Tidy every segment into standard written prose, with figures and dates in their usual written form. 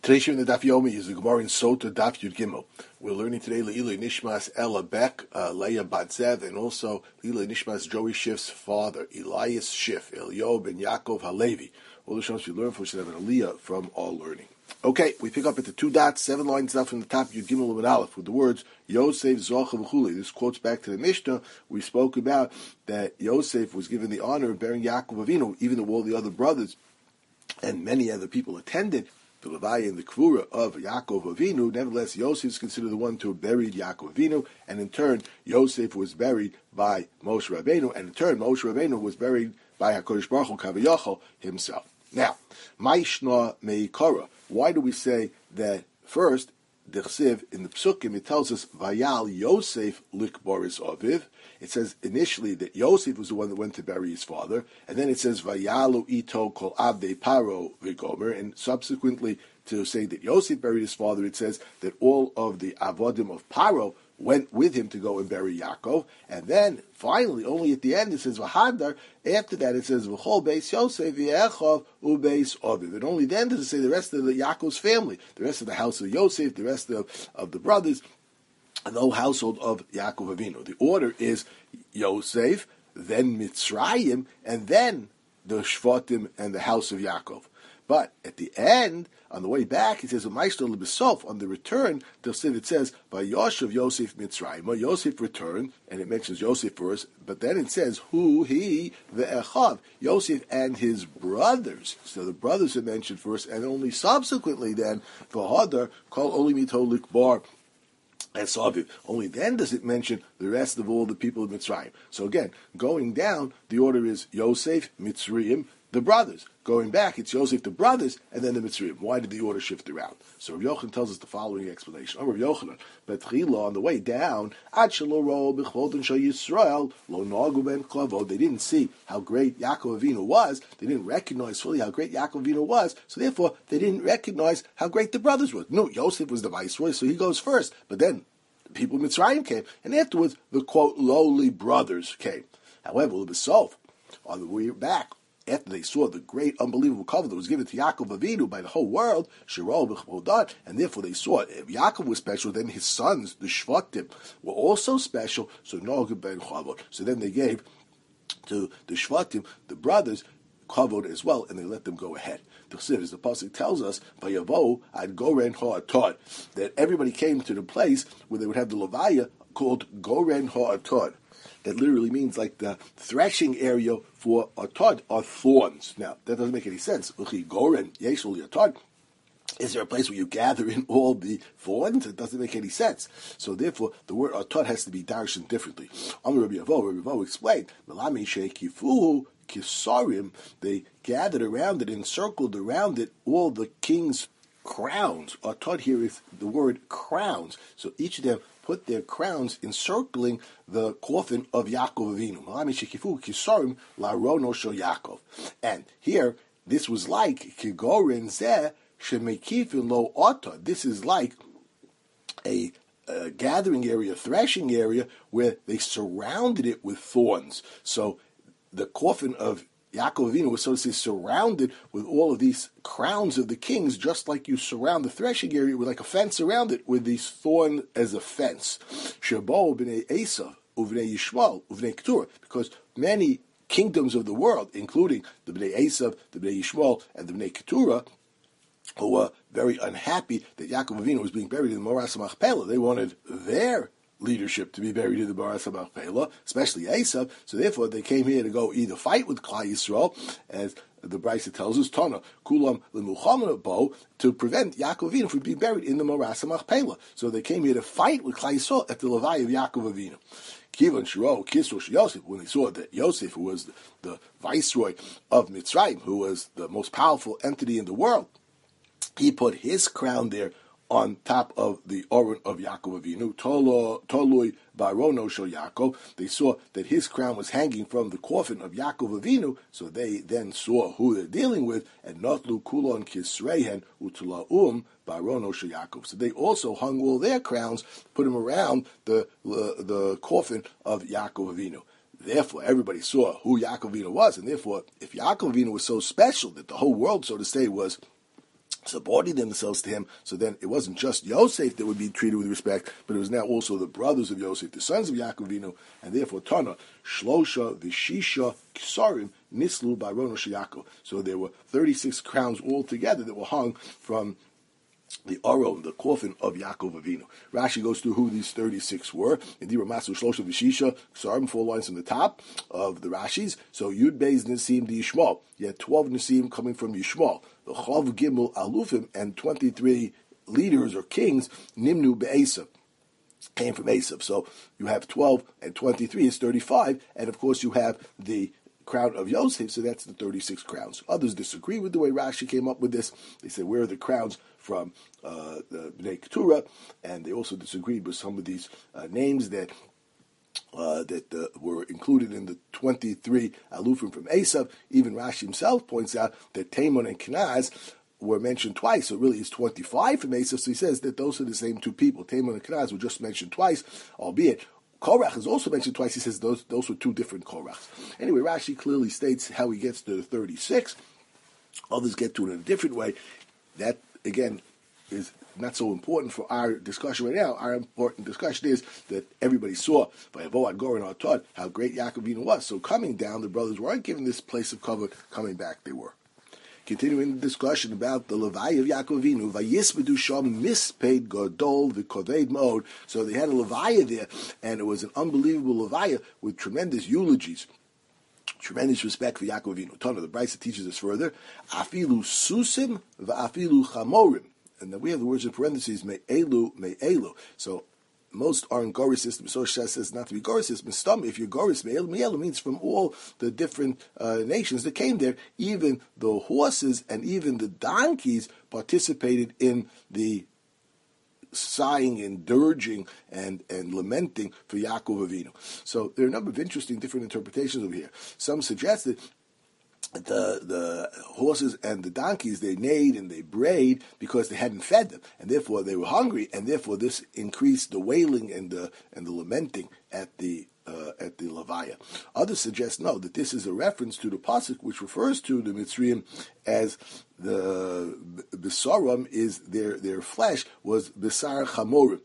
Today's Shir in the Daf Yomi is the Gemara in Sota Daf Yud Gimel. We're learning today Le'ilei Nishmas Ella Beck, Leah Batzev, and also Le'ilei Nishmas Joey Schiff's father, Elias Schiff, Elio ben Yaakov Halevi. All the Shons we learn from should have an Aliyah from all learning. Okay, we pick up at the 2 dots, 7 lines down from the top, Yud Gimel and Aleph, with the words Yosef Zocha V'chuli. This quotes back to the Mishnah. We spoke about that Yosef was given the honor of bearing Yaakov Avinu, even though all the other brothers and many other people attended the Levaya and the Kvura of Yaakov Avinu. Nevertheless, Yosef is considered the one to have buried Yaakov Avinu, and in turn, Yosef was buried by Moshe Rabbeinu, and in turn, Moshe Rabbeinu was buried by HaKadosh Baruch Hu Kaviyachol himself. Now, Maishna Meikara. Why do we say that first, the Chsiv, in the Psukim, it tells us, Vayal Yosef Likboris Aviv. It says initially that Yosef was the one that went to bury his father, and then it says, Vayalu Ito Kol Avdei Paro Vigomer, and subsequently to say that Yosef buried his father, it says that all of the Avodim of Paro went with him to go and bury Yaakov, and then finally, only at the end, it says V'hadar. After that, it says V'chol Beis Yosef V'echov Ubeis Aviv, and only then does it say the rest of the Yaakov's family, the rest of the house of Yosef, the rest of the brothers, and the whole household of Yaakov Avinu. The order is Yosef, then Mitzrayim, and then the Shvatim and the house of Yaakov. But at the end, on the way back, it says, on the return, it says, Vayoshev Yosef Mitzrayim. Yosef returned, and it mentions Yosef first, but then it says, who, he, the Echav, Yosef and his brothers. So the brothers are mentioned first, and only subsequently then, V'hadar, Kol Oli Mito Likbar, and Saviv. Only then does it mention the rest of all the people of Mitzrayim. So again, going down, the order is Yosef, Mitzrayim, the brothers. Going back, it's Yosef, the brothers, and then the Mitzrayim. Why did the order shift around? So Rav Yochanan tells us the following explanation. Rav Yochanan, Betchila, on the way down, Ad shelo ro b'chvoden shel Yisrael, lo nagu ben klavod. They didn't see how great Yaakov Avinu was. They didn't recognize fully how great Yaakov Avinu was. So therefore, they didn't recognize how great the brothers were. No, Yosef was the viceroy, so he goes first. But then, the people of Mitzrayim came, and afterwards, the quote, lowly brothers came. However, L'besov, on the way back, after they saw the great, unbelievable cover that was given to Yaakov Avinu by the whole world, and therefore they saw if Yaakov was special, then his sons, the Shvatim, were also special, so then they gave to the Shvatim, the brothers, kavod as well, and they let them go ahead. The Chsiv, as the pasuk tells us, Vayavo ad Goren Ha'atod, that everybody came to the place where they would have the Levaya called Goren Ha'atod. That literally means like the threshing area for atod are thorns. Now, that doesn't make any sense. Goren Yeshul Atod. Is there a place where you gather in all the thorns? It doesn't make any sense. So therefore, the word atod has to be darshan differently. Rabbi Yavo explained, Melami Shekifuhu Kisarim, they gathered around it, encircled around it all the king's crowns. Atod here is the word crowns. So each of them put their crowns encircling the coffin of Yaakov Avinu. And here, this was like Kigorin Zeh Shemekifin Lo Ota. This is like a gathering area, threshing area, where they surrounded it with thorns. So the coffin of Yaakov Avinu was, so to say, surrounded with all of these crowns of the kings, just like you surround the threshing area with like a fence around it, with these thorns as a fence. Shebo b'nei Esav, uvnei Yishmael, uvnei Keturah, because many kingdoms of the world, including the b'nei Esav, the b'nei Yishmael, and the b'nei Keturah, who were very unhappy that Yaakov Avinu was being buried in the Moras Machpelah. They wanted their leadership to be buried in the Moras Machpelah, especially Esav. So therefore, they came here to go either fight with Klal Yisrael, as the Brisa tells us, Tana Kulam Lemuchamana Bo, to prevent Yaakov Avinu from being buried in the Moras Machpelah. So they came here to fight with Klal Yisrael at the Levaya of Yaakov Avinu. Kivan Shiro Kisrosh Yosef, when they saw that Yosef, who was the viceroy of Mitzrayim, who was the most powerful entity in the world, he put his crown there on top of the Oren of Yaakov Avinu, Tolui Barono Shel Yaakov. They saw that his crown was hanging from the coffin of Yaakov Avinu, so they then saw who they're dealing with, and Notlu Kulon Kisrehen Utulaum Barono Shel Yaakov. So they also hung all their crowns, put them around the coffin of Yaakov Avinu. Therefore, everybody saw who Yaakov Avinu was, and therefore, if Yaakov Avinu was so special that the whole world, so to say, was subordinating themselves to him. So then it wasn't just Yosef that would be treated with respect, but it was now also the brothers of Yosef, the sons of Yaakov Avinu, and therefore Tana, Shlosha, Vishisha, Kisarim, Nislu, Barono Sheyakov. So there were 36 crowns altogether that were hung from the Aron, the coffin of Yaakov Avinu. Rashi goes through who these 36 were. In Dira Masu Shlosha Vishisha, Kisarim, 4 lines from the top of the Rashis. So Yud Beis Nisim the Yishmael. You had 12 Nisim coming from Yishmael. The Chav Gimel Alufim and 23 leaders or kings, Nimnu Be'esav, came from Esav. So you have 12 and 23 is 35. And of course you have the crown of Yosef, so that's the 36 crowns. Others disagree with the way Rashi came up with this. They say, where are the crowns from the Bnei Keturah? And they also disagreed with some of these names that were included in the 23 Alufim from Esav. Even Rashi himself points out that Tamon and Kenaz were mentioned twice, so really it's 25 from Esav, so he says that those are the same two people. Tamon and Kenaz were just mentioned twice, albeit Korach is also mentioned twice. He says those were two different Korachs. Anyway, Rashi clearly states how he gets to the 36. Others get to it in a different way. That, again, is not so important for our discussion right now. Our important discussion is that everybody saw by Avoad Goren Atad how great Yaakov Avinu was. So coming down, the brothers weren't given this place of cover. Coming back, they were. Continuing the discussion about the Levaya of Yaakov Avinu, Vayispedu Sham mispaid Gadol v'Koved Mod. So they had a Levaya there, and it was an unbelievable Levaya with tremendous eulogies, tremendous respect for Yaakov Avinu. Tana, the Brisa teaches us further, Afilu Susim v'Afilu Chamorim. And then we have the words in parentheses, Me'elu. So most are in Goris system. So Shas says not to be Goris system. If you're Goris, Me'elu means from all the different nations that came there. Even the horses and even the donkeys participated in the sighing and dirging and lamenting for Yaakov Avinu. So there are a number of interesting different interpretations over here. Some suggested the horses and the donkeys, they neighed and they brayed because they hadn't fed them, and therefore they were hungry, and therefore this increased the wailing and the lamenting at the Levaya. Others suggest no, that this is a reference to the pasuk which refers to the Mitzrayim as the Besaram is their flesh was Besar Chamorim,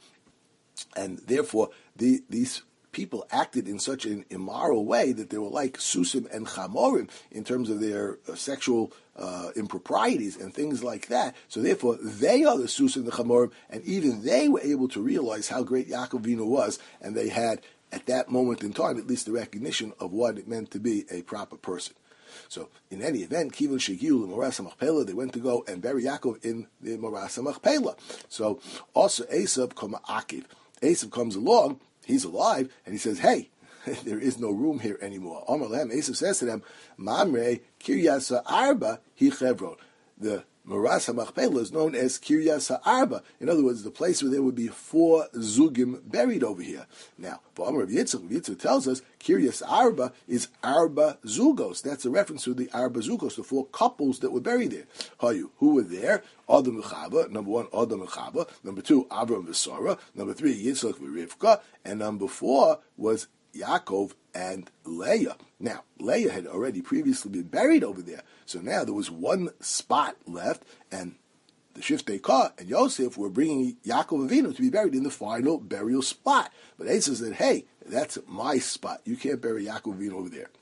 and therefore these people acted in such an immoral way that they were like Susim and Chamorim in terms of their sexual improprieties and things like that. So therefore, they are the Susim and the Chamorim, and even they were able to realize how great Yaakov Avinu was, and they had, at that moment in time, at least the recognition of what it meant to be a proper person. So, in any event, Kivon Shegiu Moras HaMachpelah, they went to go and bury Yaakov in the Moras HaMachpelah. So, also Esav Kama Akiv. Esav comes along, he's alive, and he says, hey, there is no room here anymore. Amar Lehem, Esav says to them, Mamre Kiryas Arba Hi Chevron. The Moras HaMachpelah is known as Kiryas Arba. In other words, the place where there would be 4 Zugim buried over here. Now, for Amar Yitzchak tells us Kiryas Arba is Arba Zugos. That's a reference to the Arba Zugos, the 4 couples that were buried there. Who were there? Adam and Chava. Number 1, Adam and Chava. Number 2, Avram and Sarah. Number 3, Yitzchak and Rivka. And number 4 was Yaakov and Leah. Now, Leah had already previously been buried over there, so now there was one spot left, and the Shiftei Kah and Yosef were bringing Yaakov Avinu to be buried in the final burial spot. But Esav said, hey, that's my spot. You can't bury Yaakov Avinu over there.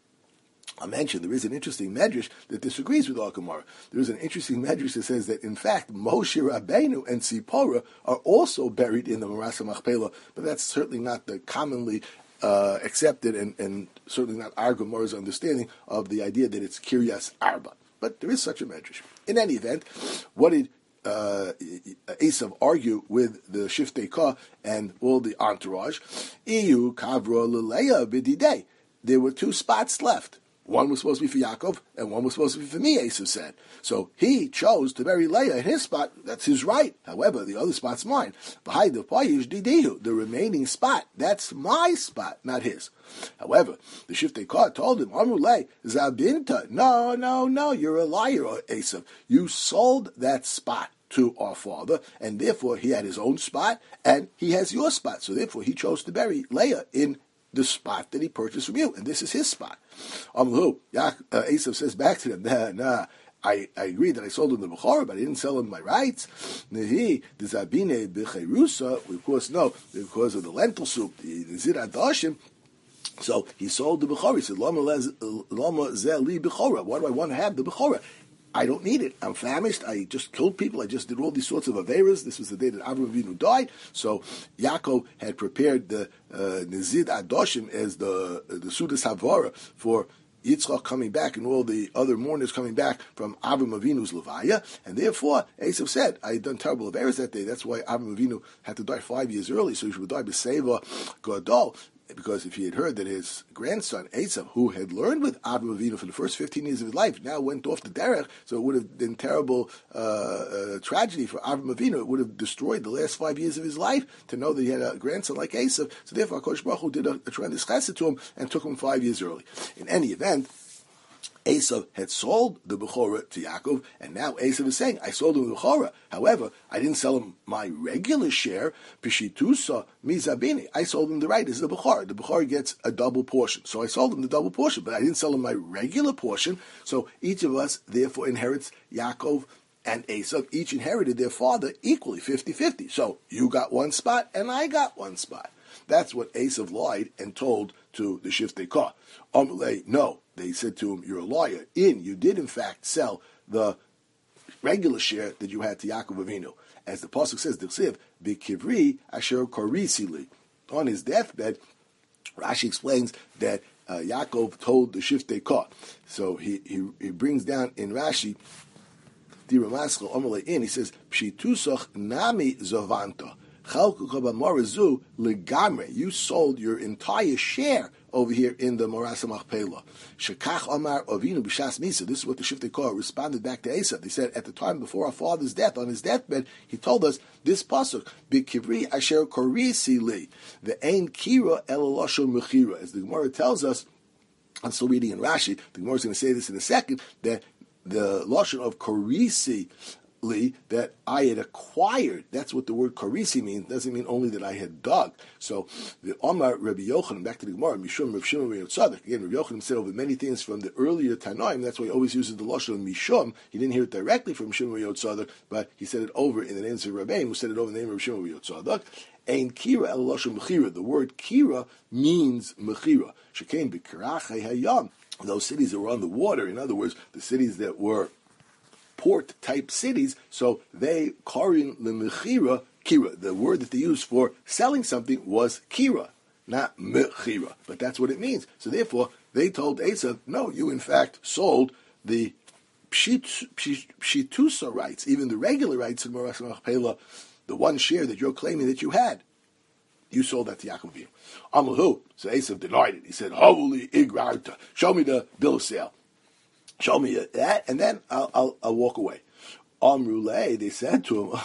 I mentioned there is an interesting medrash that disagrees with our Gemara. There is an interesting medrash that says that, in fact, Moshe Rabbeinu and Sipporah are also buried in the Moras HaMachpelah, but that's certainly not the commonly accepted and certainly not our Gemara's understanding of the idea that it's Kiryas Arba. But there is such a medrash. In any event, what did Esav argue with the Shiftei Kah and all the entourage? Iyu Kavra Leleya B'didei. There were 2 spots left. One was supposed to be for Yaakov, and one was supposed to be for me, Esav said. So he chose to bury Leah in his spot. That's his right. However, the other spot's mine. The remaining spot, that's my spot, not his. However, the Shiftei Kah told him, Amrulei, Zabinta, no, you're a liar, Esav. You sold that spot to our father, and therefore he had his own spot, and he has your spot. So therefore he chose to bury Leah in the spot that he purchased from you, and this is his spot. Esav says back to them, nah, I agree that I sold him the Bechorah, but I didn't sell him my rights. Nehi, the Zabine Becherusa, we of course know, because of the lentil soup, the Zid Adashim. So he sold the Bechorah. He said, Lama Zeli Bechorah. Why do I want to have the Bechorah? I don't need it. I'm famished. I just killed people. I just did all these sorts of averas. This was the day that Avraham Avinu died. So Yaakov had prepared the Nizid Adoshim as the Sudas Havara for Yitzchak coming back and all the other mourners coming back from Avraham Avinu's Levaya. And therefore, Esav said, I had done terrible averas that day. That's why Avraham Avinu had to die 5 years early. So he should die B'Seva Gadol. Because if he had heard that his grandson, Esav, who had learned with Avraham Avinu for the first 15 years of his life, now went off the derech, so it would have been terrible tragedy for Avraham Avinu. It would have destroyed the last 5 years of his life to know that he had a grandson like Esav. So therefore, HaKadosh Baruch Hu did a tremendous chesed to him and took him 5 years early. In any event, Esav had sold the Bechorah to Yaakov, and now Esav is saying, I sold him the Bechorah. However, I didn't sell him my regular share, Pishitusa Mizabini. I sold him the right as the Bechorah. The Bechorah gets a double portion. So I sold him the double portion, but I didn't sell him my regular portion. So each of us, therefore, inherits Yaakov and Esav. Each inherited their father equally, 50-50. So you got one spot, and I got one spot. That's what Esav lied and told to the Shiftei Kah. Amalei, no. They said to him, you're a liar. You did in fact sell the regular share that you had to Yaakov Avinu. As the Pasuk says, D'chsiv, B'kivri asher korisi li. On his deathbed, Rashi explains that Yaakov told the Shiftei Kah. So he brings down in Rashi, Dira Maskal, Amalei, he says, Pshitusoch nami zovanta. You sold your entire share over here in the Moras Machpelah. Shekach Amar Avinu B'Shas Misa. This is what the Shiftei Kah responded back to Esav. They said at the time before our father's death, on his deathbed, he told us this pasuk: B'Kivri Asher Korisi Li, the Ein Kira El Losho Mechira. As the Gemara tells us, I'm still reading in Rashi. The Gemara is going to say this in a second, that the lashon of Korisi that I had acquired. That's what the word karisi means. It doesn't mean only that I had dug. So the Omar Rabbi Yochanan, back to the Gemara, Mishum Rav Shimon Rav Tzadok. Again, Rabbi Yochanan said over many things from the earlier Tanaim. That's why he always uses the lashon Mishum. He didn't hear it directly from Shimon Rav Tzadok, but he said it over in the name of Rabbein, who said it over in the name of Shimon Rav Tzadok. Ein kira el lashon mechira. The word kira means mechira. Shekain b'kirachei hayam. Those cities that were on the water, in other words, the cities that were port-type cities, so they, karin lemechira, kira. The word that they used for selling something was kira, not mechira. But that's what it means. So therefore, they told Esav, no, you in fact sold the pshitusa rights, even the regular rights in Moras Machpelah, the one share that you're claiming that you had. You sold that to Yaakov Avinu. Amahu. So Esav denied it. He said, holy igrarta. Show me the bill of sale. Show me that, and then I'll walk away. Amrulay, they said to him,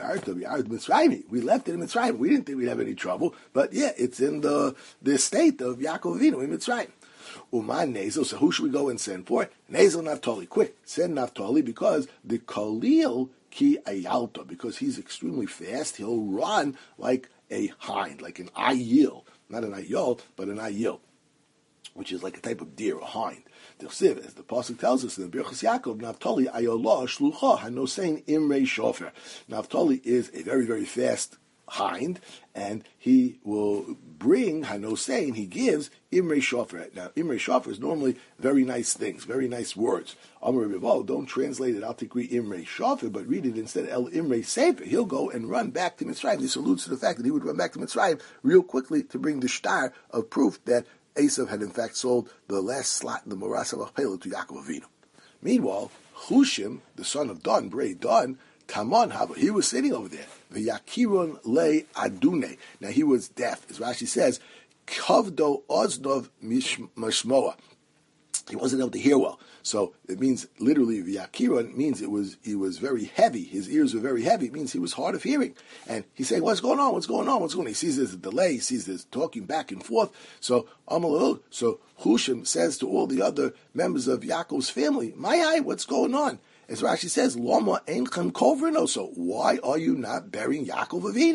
we left it in Mitzrayim. We didn't think we'd have any trouble, but yeah, it's in the state of Yaakov Avinu in Mitzrayim. Uman Nezel, so who should we go and send for? Nezel Naphtali, quick, send Naphtali, because the Kalil ki ayalta, because he's extremely fast, he'll run like a hind, like an ayil, not an ayol, but an ayil, which is like a type of deer, a hind. As the pasuk tells us in the Birchas Yaakov, Naphtali ayolah shlucha hanosein imrei shofer. Naphtali is a very, very fast hind, and he will bring hanosein. He gives imrei shofer. Now, imrei shofer is normally very nice things, very nice words. Amar Rival, don't translate it. I'll take imrei shofer, but read it instead. El imrei sefer. He'll go and run back to Mitzrayim. This alludes to the fact that he would run back to Mitzrayim real quickly to bring the shtar of proof that Esav had in fact sold the last slot in the Moras Machpelah to Yaakov Avinu. Meanwhile, Hushim, the son of Dan, Bray Dan, Taman Hava, he was sitting over there. The Yakiron Le Adune. Now he was deaf, as Rashi says, Kavdo Oznov Mishmoa. He wasn't able to hear well. So it means literally V'yakiron means he was very heavy. His ears were very heavy. It means he was hard of hearing. And he's saying, what's going on? What's going on? What's going on? He sees there's a delay. He sees there's talking back and forth. So Hushim says to all the other members of Yaakov's family, what's going on? As Rashi says, Lama Einchem Kovrino. So why are you not burying Yaakov Avinu?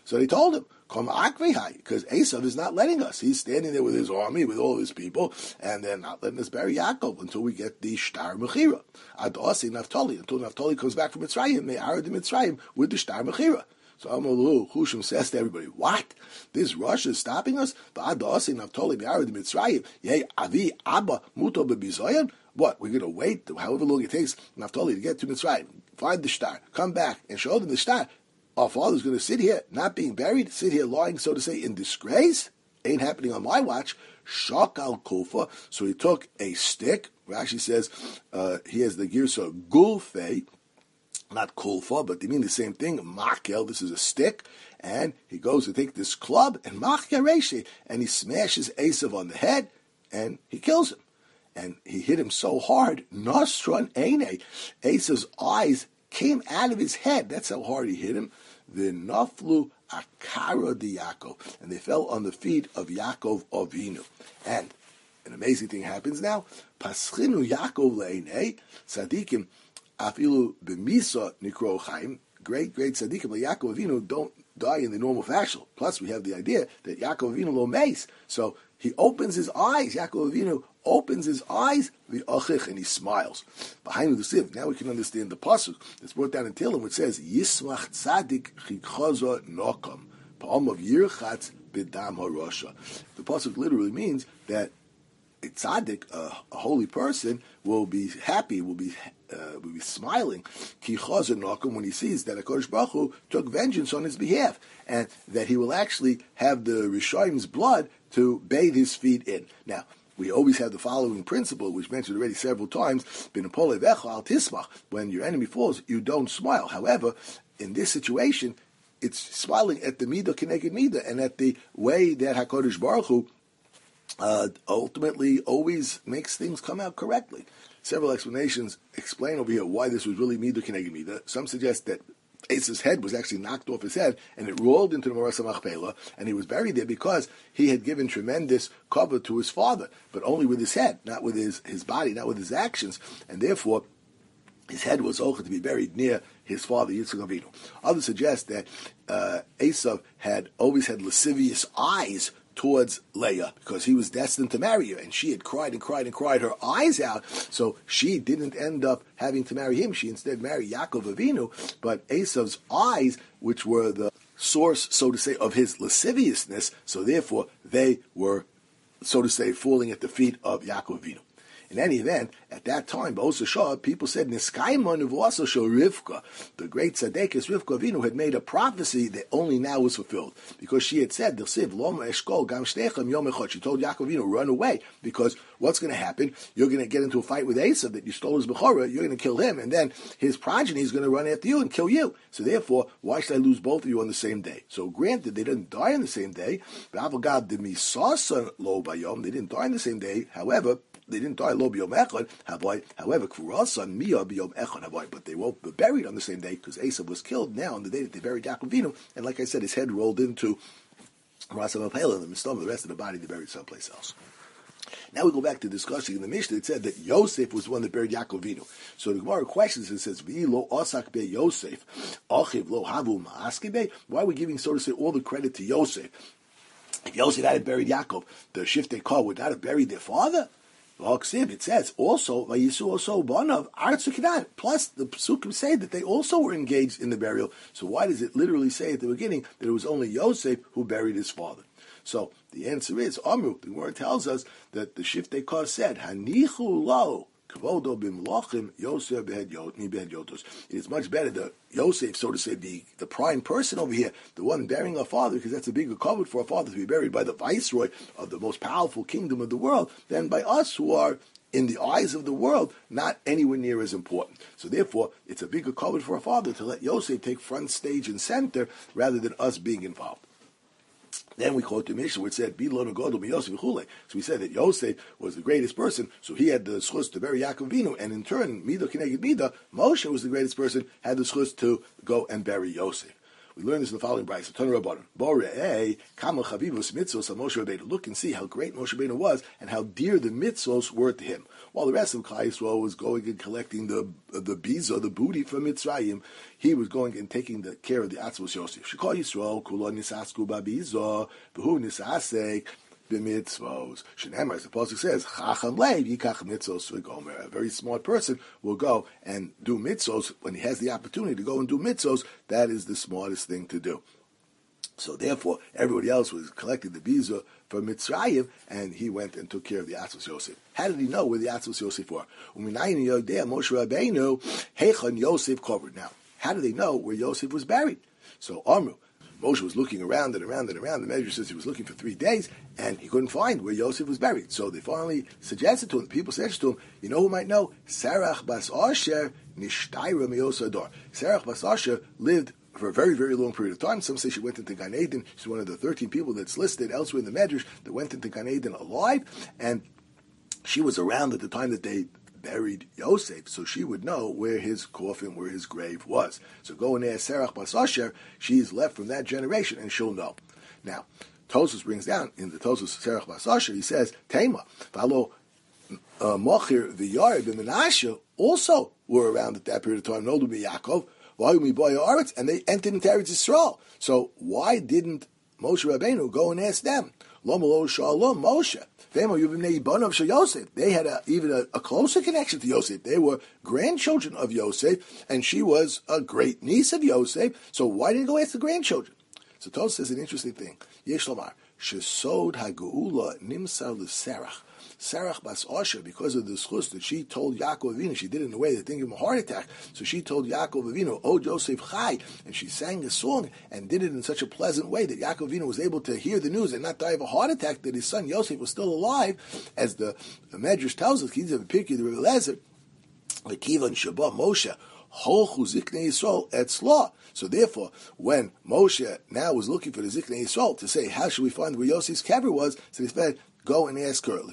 So they told him, "Come akvehai," because Esav is not letting us. He's standing there with his army, with all his people, and they're not letting us bury Yaakov until we get the Shtar Mechira. Adasi Naphtali, until Naphtali comes back from Mitzrayim, they are the Mitzrayim with the Shtar Mechira. So Amalu Hushim says to everybody, "What? This Russia is stopping us? Adasi Naphtali be'arad Mitzrayim, yeh avi abba muto bebizoyan." What? We're going to wait however long it takes Naphtali to get to Mitzrayim, find the Shtar, come back, and show them the Shtar. Our father's going to sit here, not being buried, sit here lying, so to say, in disgrace? Ain't happening on my watch. Shak al kufa. So he took a stick. Rashi says he has the girsa gulfe, not kulfa, but they mean the same thing. Makel, this is a stick. And he goes to take this club and machya reshe, and he smashes Esav on the head, and he kills him. And he hit him so hard, Nostron Eine, Esav's eyes came out of his head. That's how hard he hit him. The Naflu Akara de Yaakov, and they fell on the feet of Yaakov Avinu. And an amazing thing happens now. Paschinu Yaakov le'enei tzadikim afilu b'misa nikro chaim. Great tzadikim like Yaakov Avinu don't die in the normal fashion. Plus, we have the idea that Yaakov Avinu lo meis. So he opens his eyes. Yaakov Avinu opens his eyes, and he smiles. Behind the sieve, now we can understand the pasuk that's brought down in Tehillim, which says, "Yismach tzadik chikchaza nokam, pa'am of yirchatz b'dam harosha." The pasuk literally means that a tzaddik, a holy person, will be happy, will be smiling, kichaza nokam, when he sees that HaKadosh Baruch Hu took vengeance on his behalf, and that he will actually have the Rishayim's blood to bathe his feet in. Now, we always have the following principle, which mentioned already several times, when your enemy falls, you don't smile. However, in this situation, it's smiling at the midah keneged midah, and at the way that HaKadosh Baruch Hu ultimately always makes things come out correctly. Several explanations explain over here why this was really midah keneged midah. Some suggest that Esav's head was actually knocked off his head, and it rolled into the Maras Machpelah, and he was buried there because he had given tremendous cover to his father, but only with his head, not with his body, not with his actions, and therefore his head was also to be buried near his father, Yitzchak Avinu. Others suggest that Esav had always had lascivious eyes towards Leah, because he was destined to marry her, and she had cried and cried and cried her eyes out, so she didn't end up having to marry him. She instead married Yaakov Avinu, but Esav's eyes, which were the source, so to say, of his lasciviousness, so therefore they were, so to say, falling at the feet of Yaakov Avinu. In any event, at that time, Ba'osha, people said, Niskaima Nevuasa Shel Rivka, the great Tzaddikus Rivka Avinu had made a prophecy that only now was fulfilled. Because she had said, she told Yaakov Avinu, run away, because what's going to happen? You're going to get into a fight with Esav that you stole his Bechorah, you're going to kill him, and then his progeny is going to run after you and kill you. So therefore, why should I lose both of you on the same day? So granted, they didn't die on the same day, they didn't die on the same day, however, they didn't die lo b'yom echad. However, k'vurasan miyah b'yom echad. But they were buried on the same day because Esav was killed now on the day that they buried Yaakov Avinu. And like I said, his head rolled into Rasa Mapela, and the rest of the body they buried someplace else. Now we go back to discussing in the Mishnah. It said that Yosef was the one that buried Yaakov Avinu. So the Gemara questions and says, "V'lo osak be Yosef, achiv lo havu ma'aski be." Why are we giving, so to say, all the credit to Yosef? If Yosef hadn't buried Yaakov, the Shiftei Kol would not have buried their father. It says also, plus the Psukim say that they also were engaged in the burial. So why does it literally say at the beginning that it was only Yosef who buried his father? So the answer is, Amru, the word tells us that the Shiftei Kol said, Hanichu lo, kvodo b'mlochim Yosef behed yotos. It is much better that Yosef, so to say, be the prime person over here, the one burying our father, because that's a bigger cover for our father to be buried by the viceroy of the most powerful kingdom of the world than by us who are, in the eyes of the world, not anywhere near as important. So therefore, it's a bigger cover for our father to let Yosef take front stage and center rather than us being involved. Then we quote the Mishnah, which said, so we said that Yosef was the greatest person, so he had the schus to bury Yaakov Avinu, and in turn, Midah Keneged Midah, Moshe was the greatest person, had the schus to go and bury Yosef. We learn this in the following brayso. Tanu Rabbanan. Borei kama chavivus mitzvos of Moshe Rabbeinu. Look and see how great Moshe Rabbeinu was and how dear the mitzvos were to him. While the rest of Klal Yisrael was going and collecting the biza, the booty from Mitzrayim, he was going and taking the care of the Atzvos Yosef. Shekol Yisrael kulo nisasku babiza v'hu nisasek b'mitzvos. Shneimar, as the pasuk says, Chacham leiv yikach mitzvos v'gomer. A very smart person will go and do mitzvos when he has the opportunity to go and do mitzvos. That is the smartest thing to do. So therefore, everybody else was collecting the biza from Mitzrayim, and he went and took care of the Atzvos Yosef. How did he know where the Atzvos Yosef were? Moshe Rabbeinu heichon Yosef covered. Now, how did they know where Yosef was buried? So Amru, Moshe was looking around and around and around. The Medrash says he was looking for 3 days, and he couldn't find where Yosef was buried. So they finally suggested to him, people suggested to him, you know who might know? Serach bas Asher nishtayra miyosador. Serach bas Asher lived for a very, very long period of time. Some say she went into Gan Eden. She's one of the 13 people that's listed elsewhere in the Medrash that went into Gan Eden alive, and she was around at the time that they buried Yosef, so she would know where his coffin, where his grave was. So go and ask Serach bas Asher. She's left from that generation, and she'll know. Now, Tosfos brings down in the Tosfos Serach bas Asher, he says, Tema, Valo Mochir v'Yareh b'Menashe also were around at that period of time. Noldu b'Yaakov, and they entered into Eretz Yisrael. So why didn't Moshe Rabbeinu go and ask them? Moshe. They had even a closer connection to Yosef. They were grandchildren of Yosef, and she was a great niece of Yosef. So why didn't he go ask the grandchildren? So Tosfos says an interesting thing. Yesh lomar shesod hageula nimsar l'serach. Serach bas Asher, because of the schus that she told Yaakov Avinu, she did it in a way that didn't give him a heart attack. So she told Yaakov Avinu, "Oh Yosef Chai," and she sang a song and did it in such a pleasant way that Yaakov Avinu was able to hear the news and not die of a heart attack that his son Yosef was still alive, as the Medrash tells us. He's a Pirkei the Rebbe Lezer, Akiva and Shabbat Moshe. So therefore, when Moshe now was looking for the Ziknei Yisrael to say, how should we find where Yosef's kever was, so he said, go and ask her.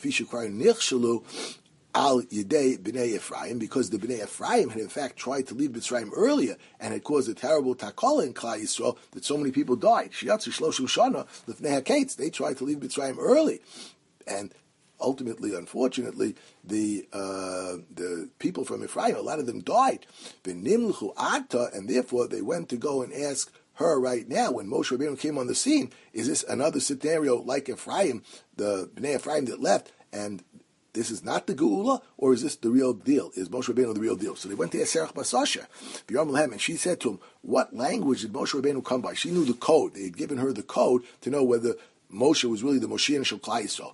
Al Yedei B'nei Ephraim, because the B'nei Ephraim had in fact tried to leave Mitzrayim earlier and had caused a terrible takala in Klal Yisrael that so many people died. Shiatzu Shloshim Shana L'fnei HaKetz, they tried to leave Mitzrayim early, and ultimately, unfortunately, the people from Ephraim, a lot of them died. V'nimluchu ata, and therefore they went to go and ask her right now, when Moshe Rabbeinu came on the scene, is this another scenario like Ephraim, the Bnei Ephraim that left, and this is not the Geula, or is this the real deal? Is Moshe Rabbeinu the real deal? So they went to Serach bas Asher, and she said to him, what language did Moshe Rabbeinu come by? She knew the code. They had given her the code to know whether Moshe was really the Moshiach of Klal Yisrael.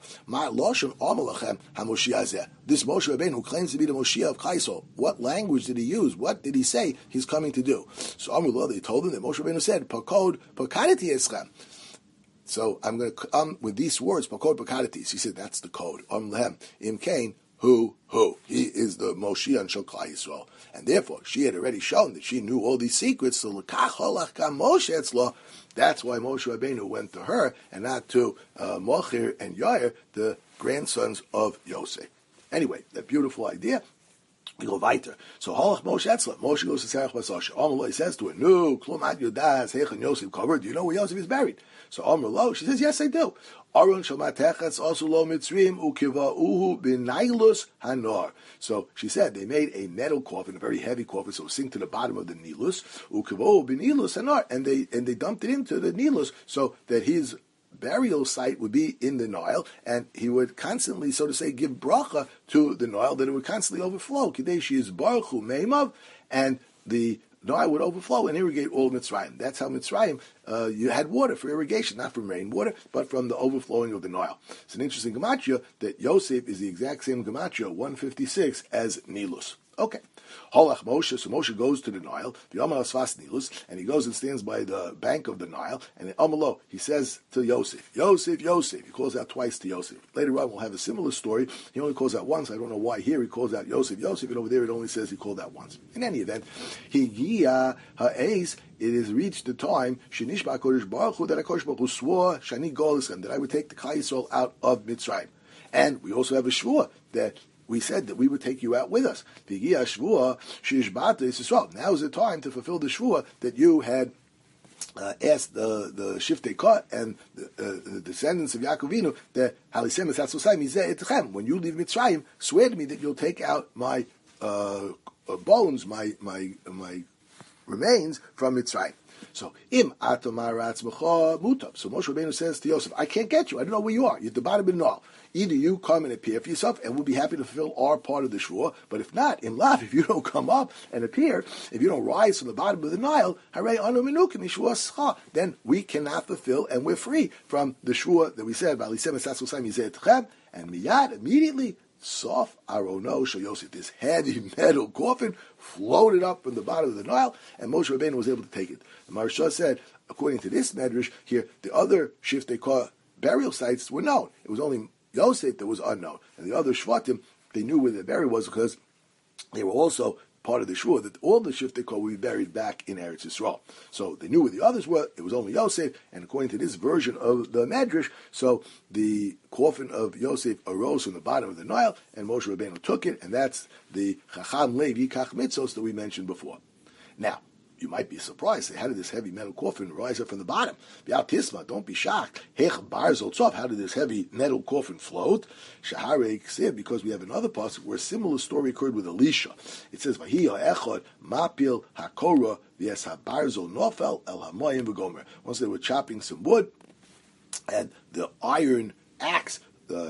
This Moshe Rabbeinu who claims to be the Moshiach of Klal Yisrael, what language did he use? What did he say he's coming to do? So Amrullah, they told him that Moshe Rabbeinu said, Pakod Pakadati Eschem. So I'm going to come with these words, Pakod Pakadati. He said, that's the code. Amlehem Im Kain. Who? He is the Moshiach Shel Klal Yisrael. And therefore, she had already shown that she knew all these secrets, so L'kach Holach Kam Moshe Etzlo. That's why Moshe Rabbeinu went to her and not to Mochir and Yair, the grandsons of Yosef. Anyway, that beautiful idea. We go weiter. So Holach Moshe Etzlo. Moshe goes to Serach bas Asher. Amaloi says to her, no, Klum Ad Yodas Heichen Yosef covered. Do you know where Yosef is buried? So Amr Lo, she says, yes, I do. Aron Shamatechatz also lo mitzrim ukiva uhu b'nailus hanor. So she said they made a metal coffin, a very heavy coffin, so it sink to the bottom of the Nilus ukiva uhu b'nailus hanor, and they dumped it into the Nilus so that his burial site would be in the Nile, and he would constantly, so to say, give bracha to the Nile, that it would constantly overflow. Kadesh is baruch hu meimav, and the Nile would overflow and irrigate all of Mitzrayim. That's how Mitzrayim, you had water for irrigation, not from rainwater, but from the overflowing of the Nile. It's an interesting gematria that Yosef is the exact same gematria, 156, as Nilus. Okay. Holach Moshe, so Moshe goes to the Nile, the Amar Asfas Nilus, and he goes and stands by the bank of the Nile, and in Amalo, he says to Yosef, Yosef, Yosef. He calls out twice to Yosef. Later on, we'll have a similar story. He only calls out once. I don't know why here he calls out Yosef, Yosef, and over there it only says he called out once. In any event, Higia Ha'ez, it has reached the time, Shenishba HaKodesh Baruch Hu, that HaKodesh Baruch Hu swore, Shani Golisem, that I would take the Klal Yisrael out of Mitzrayim. And we also have a shvua that we said that we would take you out with us. Now is the time to fulfill the shvua that you had asked the Shiftei Kah and the descendants of Yaakov Avinu that Halisem Esatzosai Mizeh Etchem. When you leave Mitzrayim, swear to me that you'll take out my bones, my remains from Mitzrayim. So Im Atomar Atzmacha Mutab. So Moshe Rabbeinu says to Yosef, I can't get you. I don't know where you are. You're at the bottom of the Nile. Either you come and appear for yourself, and we'll be happy to fulfill our part of the shvur. But if not, Im Lav, if you don't come up and appear, if you don't rise from the bottom of the Nile, Harei Anu Menukim Yishua Scha, then we cannot fulfill, and we're free from the shvur that we said, V'alisem Esatzosai Mizeh Etchem, and Miyad, immediately, Sof Arono Shel Yosef, this heavy metal coffin floated up from the bottom of the Nile, and Moshe Rabbeinu was able to take it. The Maharsha said, according to this medrash here, the other Shiftei Kah burial sites were known. It was only Yosef that was unknown, and the other Shvatim, they knew where their burial was because they were also part of the shvur that all the Shiftei Kah would be buried back in Eretz Yisrael. So they knew where the others were. It was only Yosef, and according to this version of the Medrash, so the coffin of Yosef arose from the bottom of the Nile, and Moshe Rabbeinu took it, and that's the Chacham Lev Yikach Mitzos that we mentioned before. Now, you might be surprised. How did this heavy metal coffin rise up from the bottom? B'al don't be shocked. Hech barzel tzov. How did this heavy metal coffin float? Shaharei kseh, because we have another pasuk where a similar story occurred with Elisha. It says, Vahi ha'echad mapil hakora v'es habarzel nofel el hamayim v'gomer. Once they were chopping some wood, and the iron axe, the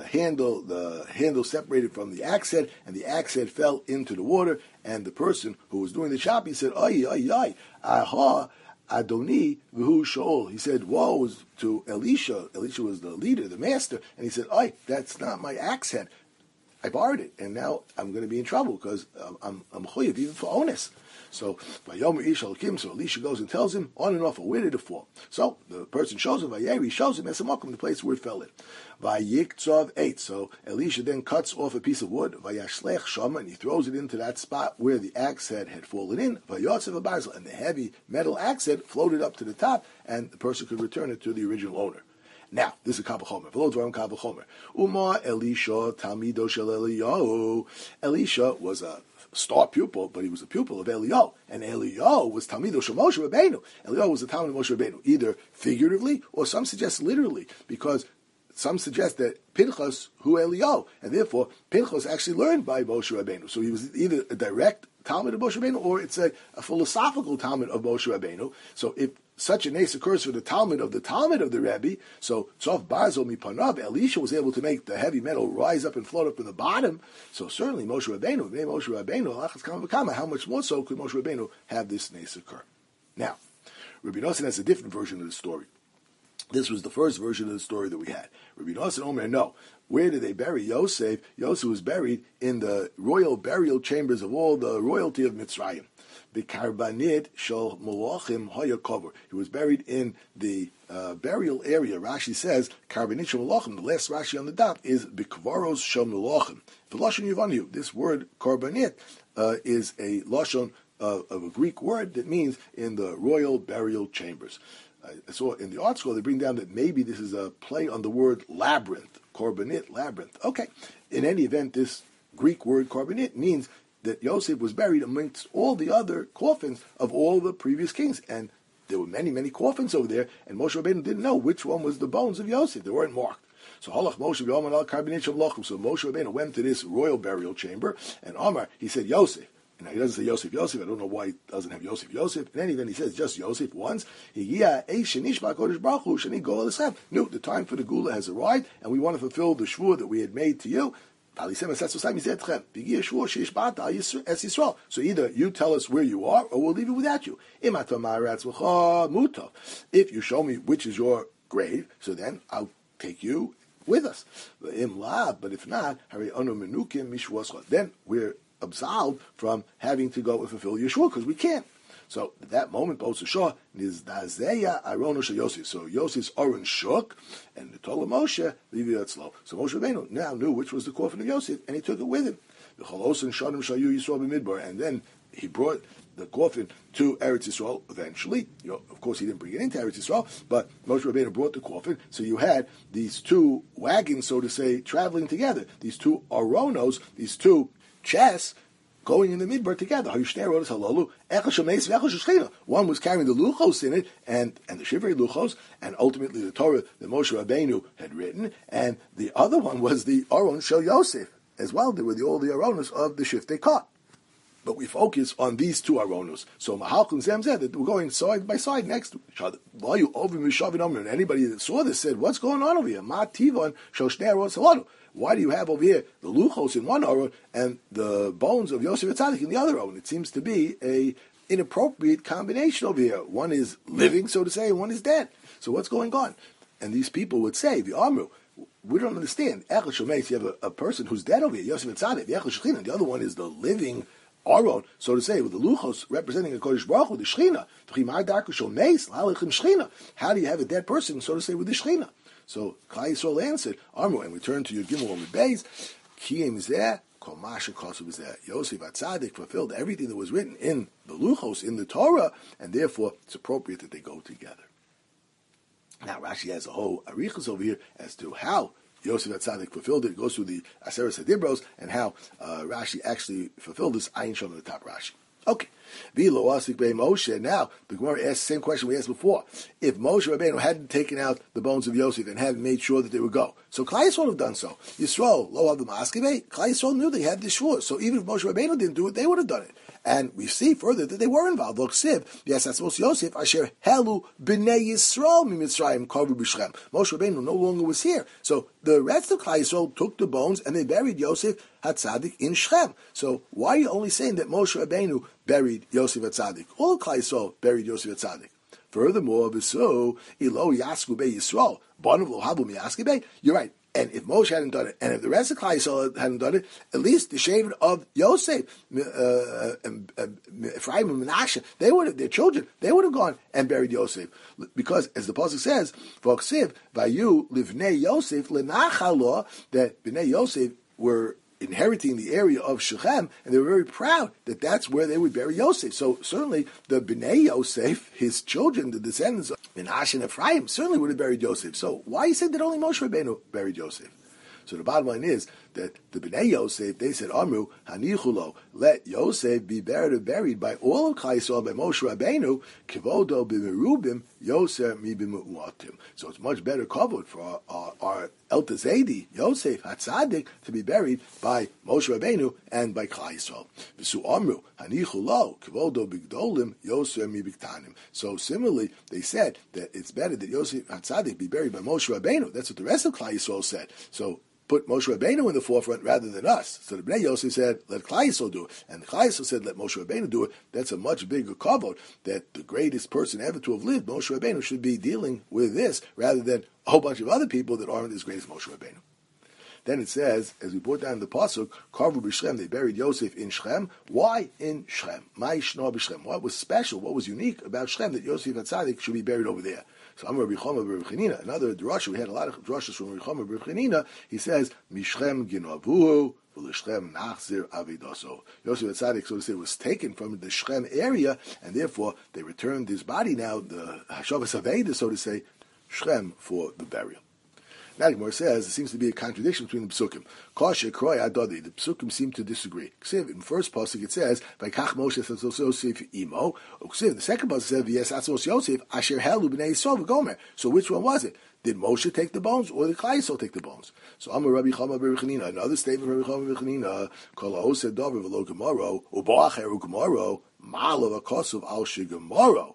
handle separated from the axe head, and the axe head fell into the water, and the person who was doing the chopping said, ay, ay, ay, aha, Adoni v'hu Shaul. He said, woe to Elisha. Elisha was the leader, the master, and he said, ay, that's not my axe head. I borrowed it, and now I'm going to be in trouble, because I'm choyev even for onus. So, Vayomer Ish Elokim, so Elisha goes and tells him, on and off, where did it fall? So, the person shows him, Vayeri shows him, Esamakum, the place where it fell in. Vayiktzov 8, so Elisha then cuts off a piece of wood, Vayashlech Shama, and he throws it into that spot where the axe head had fallen in, Vayotzev Abarzel, and the heavy metal axe head floated up to the top, and the person could return it to the original owner. Now, this is Kal V'chomer. V'lo dvarim Kal V'chomer. Uma Elisha Talmido Shel Eliyahu. Elisha was a star pupil, but he was a pupil of Eliyahu. And Eliyahu was Talmido Shel Moshe Rabbeinu. Eliyahu was the Talmid of Moshe Rabbeinu, either figuratively or some suggest literally, because some suggest that Pinchas hu Eliyahu, and therefore Pinchas actually learned by Moshe Rabbeinu. So he was either a direct Talmid of Moshe Rabbeinu, or it's a philosophical Talmid of Moshe Rabbeinu. So if such a nace occurs for the Talmud of the Rebbe, so Tzof Barzel Mipanav, Elisha was able to make the heavy metal rise up and float up in the bottom. So certainly Moshe Rabbeinu, how much more so could Moshe Rabbeinu have this nace occur? Now, Rabbi Nosson has a different version of the story. This was the first version of the story that we had. Rabbi Nosson Omer, no. Where did they bury Yosef? Yosef was buried in the royal burial chambers of all the royalty of Mitzrayim. The Karbanit Shel Malachim Hayakover. He was buried in the burial area. Rashi says, Karbanit Shel Malachim, the last Rashi on the dot, is Bikvaros Shel Malachim. The Lashon Yivanu, this word Karbanit is a Lashon of a Greek word that means in the royal burial chambers. So in the art school, they bring down that maybe this is a play on the word labyrinth, Korbanit, labyrinth. Okay, in any event, this Greek word Korbanit means that Yosef was buried amongst all the other coffins of all the previous kings. And there were many, many coffins over there, and Moshe Rabbeinu didn't know which one was the bones of Yosef. They weren't marked. So Halach Moshe B'Yoman Al Karbanit Shel Malachim. So Moshe Rabbeinu went to this royal burial chamber, and Omar, he said Yosef. Now, he doesn't say Yosef, Yosef. I don't know why he doesn't have Yosef, Yosef. In any event, he says just Yosef once. No, the time for the Gula has arrived, and we want to fulfill the shvur that we had made to you. So either you tell us where you are, or we'll leave it without you. If you show me which is your grave, so then I'll take you with us. But if not, then we're absolved from having to go and fulfill Yeshua, because we can't. So at that moment, Bo Shah Nizdazeya Arono Shel Yosef. So Yosef's Aron shook, and the told Moshe, leave it slow. So Moshe Rabbeinu now knew which was the coffin of Yosef, and he took it with him. And then he brought the coffin to Eretz Yisrael eventually. Of course, he didn't bring it into Eretz Yisrael, but Moshe Rabbeinu brought the coffin. So you had these two wagons, so to say, traveling together. These two aronos, these two chests, going in the midbar together. One was carrying the luchos in it, and the shivrei luchos, and ultimately the Torah that Moshe Rabbeinu had written, and the other one was the Aron Shel Yosef as well. They were all the Aronos of the Shiftei Kot. But we focus on these two Aronos. So Mahalchim Zem said that we're going side by side next to each other. And anybody that saw this said, what's going on over here? Why do you have over here the luchos in one Aron and the bones of Yosef Atzadik in the other Aron? It seems to be a inappropriate combination over here. One is living, so to say, and one is dead. So what's going on? And these people would say, the Amru, we don't understand. You have a person who's dead over here, Yosef Atzadik, and the other one is the living Aron, so to say, with the luchos representing a Kodesh Baruch Hu, the Shechina. How do you have a dead person, so to say, with the Shechina? So Klal Yisrael answered, Amru, and we turn to your Gimel Amud Beis, Kiyim is there, Kol Masha Kosuv is there. Yosef Atzadik fulfilled everything that was written in the luchos, in the Torah, and therefore it's appropriate that they go together. Now Rashi has a whole arichas over here as to how Yosef Atzadik fulfilled it. It goes through the Aseret Hadibros and how Rashi actually fulfilled this. Ayin Shom in the top Rashi. Okay. Moshe. Now, the Gemara asks the same question we asked before. If Moshe Rabbeinu hadn't taken out the bones of Yosef and hadn't made sure that they would go, so Klal Yisrael would have done so. Yisrael, lo av the maskebe, Klal Yisrael knew they had this shvur. So even if Moshe Rabbeinu didn't do it, they would have done it. And we see further that they were involved. Look, Siv, yes, that's Moshe Yosef, Asher Helu b'nei Yisrael miMitzrayim kavu b'Shechem. Moshe Rabbeinu no longer was here. So the rest of Klal Yisrael took the bones and they buried Yosef Hatzadik in Shechem. So why are you only saying that Moshe Rabbeinu buried Yosef Hatzadik? All of Klal Yisrael buried Yosef Hatzadik. Furthermore, so Ilo Yasku Be Yisrael, Banav Lo Habu Miyaski Be. You're right. And if Moshe hadn't done it, and if the rest of Klal Yisrael hadn't done it, at least the shade of Yosef, Ephraim and Menashe, they would have, their children, they would have gone and buried Yosef. Because, as the Pasuk says, V'oksiv, Vayu Livnei Yosef Lenachalo, that Bnei Yosef were inheriting the area of Shechem, and they were very proud that that's where they would bury Yosef. So certainly the Bnei Yosef, his children, the descendants of Menashe and Ephraim, certainly would have buried Yosef. So why you said that only Moshe Rabbeinu buried Yosef? So the bottom line is that the Bnei Yosef, they said, Amru, Hanichulo, let Yosef be buried by all of Klal Yisrael, by Moshe Rabbeinu, Kivodo b'merubim, Yosef mi b'mu'atim. So it's much better covered for our Eltazedi, Yosef, Hatzadik, to be buried by Moshe Rabbeinu and by Klal Yisrael. V'su Amru, Hanichulo, Kivodo b'gdolim, Yosef mi b'ktanim. So similarly, they said that it's better that Yosef Hatzadik be buried by Moshe Rabbeinu. That's what the rest of Klal Yisrael said. So put Moshe Rabbeinu in the forefront rather than us. So the Bnei Yosef said, let Klal Yisrael do it. And the Klal Yisrael said, let Moshe Rabbeinu do it. That's a much bigger kavod that the greatest person ever to have lived, Moshe Rabbeinu, should be dealing with this rather than a whole bunch of other people that aren't as great as Moshe Rabbeinu. Then it says, as we put down in the pasuk, Karvu b'Shechem, they buried Yosef in Shechem. Why in Shechem? Mai Shno b'Shechem. What was special? What was unique about Shechem that Yosef Hatzadik should be buried over there? So Amar Rabbi Chama Bar Chanina, another drasha, we had a lot of drashas from Rabbi Chama Bar Chanina, he says, Mishchem ginavuhu, v'l'Shechem nachzir avidaso. Yosef Hatzadik, so to say, was taken from the Shechem area, and therefore they returned his body now, the Hashavas Aveda, so to say, Shechem for the burial. Now the Gemara says there seems to be a contradiction between the psukim. Kasha kroy adodi. The psukim seem to disagree. Ksiv, in the first pasuk it says, "Vayikach Moshe atzos Yosef imo." Ksiv, the second pasuk says, "V'yes atzos Yosef asher helu b'nei Yisrael v'gomer." So which one was it? Did Moshe take the bones, or did Klal Yisrael take the bones? So Amar Rabbi Chama Bar Chanina, another statement of Rabbi Chama Bar Chanina, Kol ha'oseh davar v'lo gemaro, u'bo'acher u'gemaro, ma'alav ha'kosuv al shegemaro.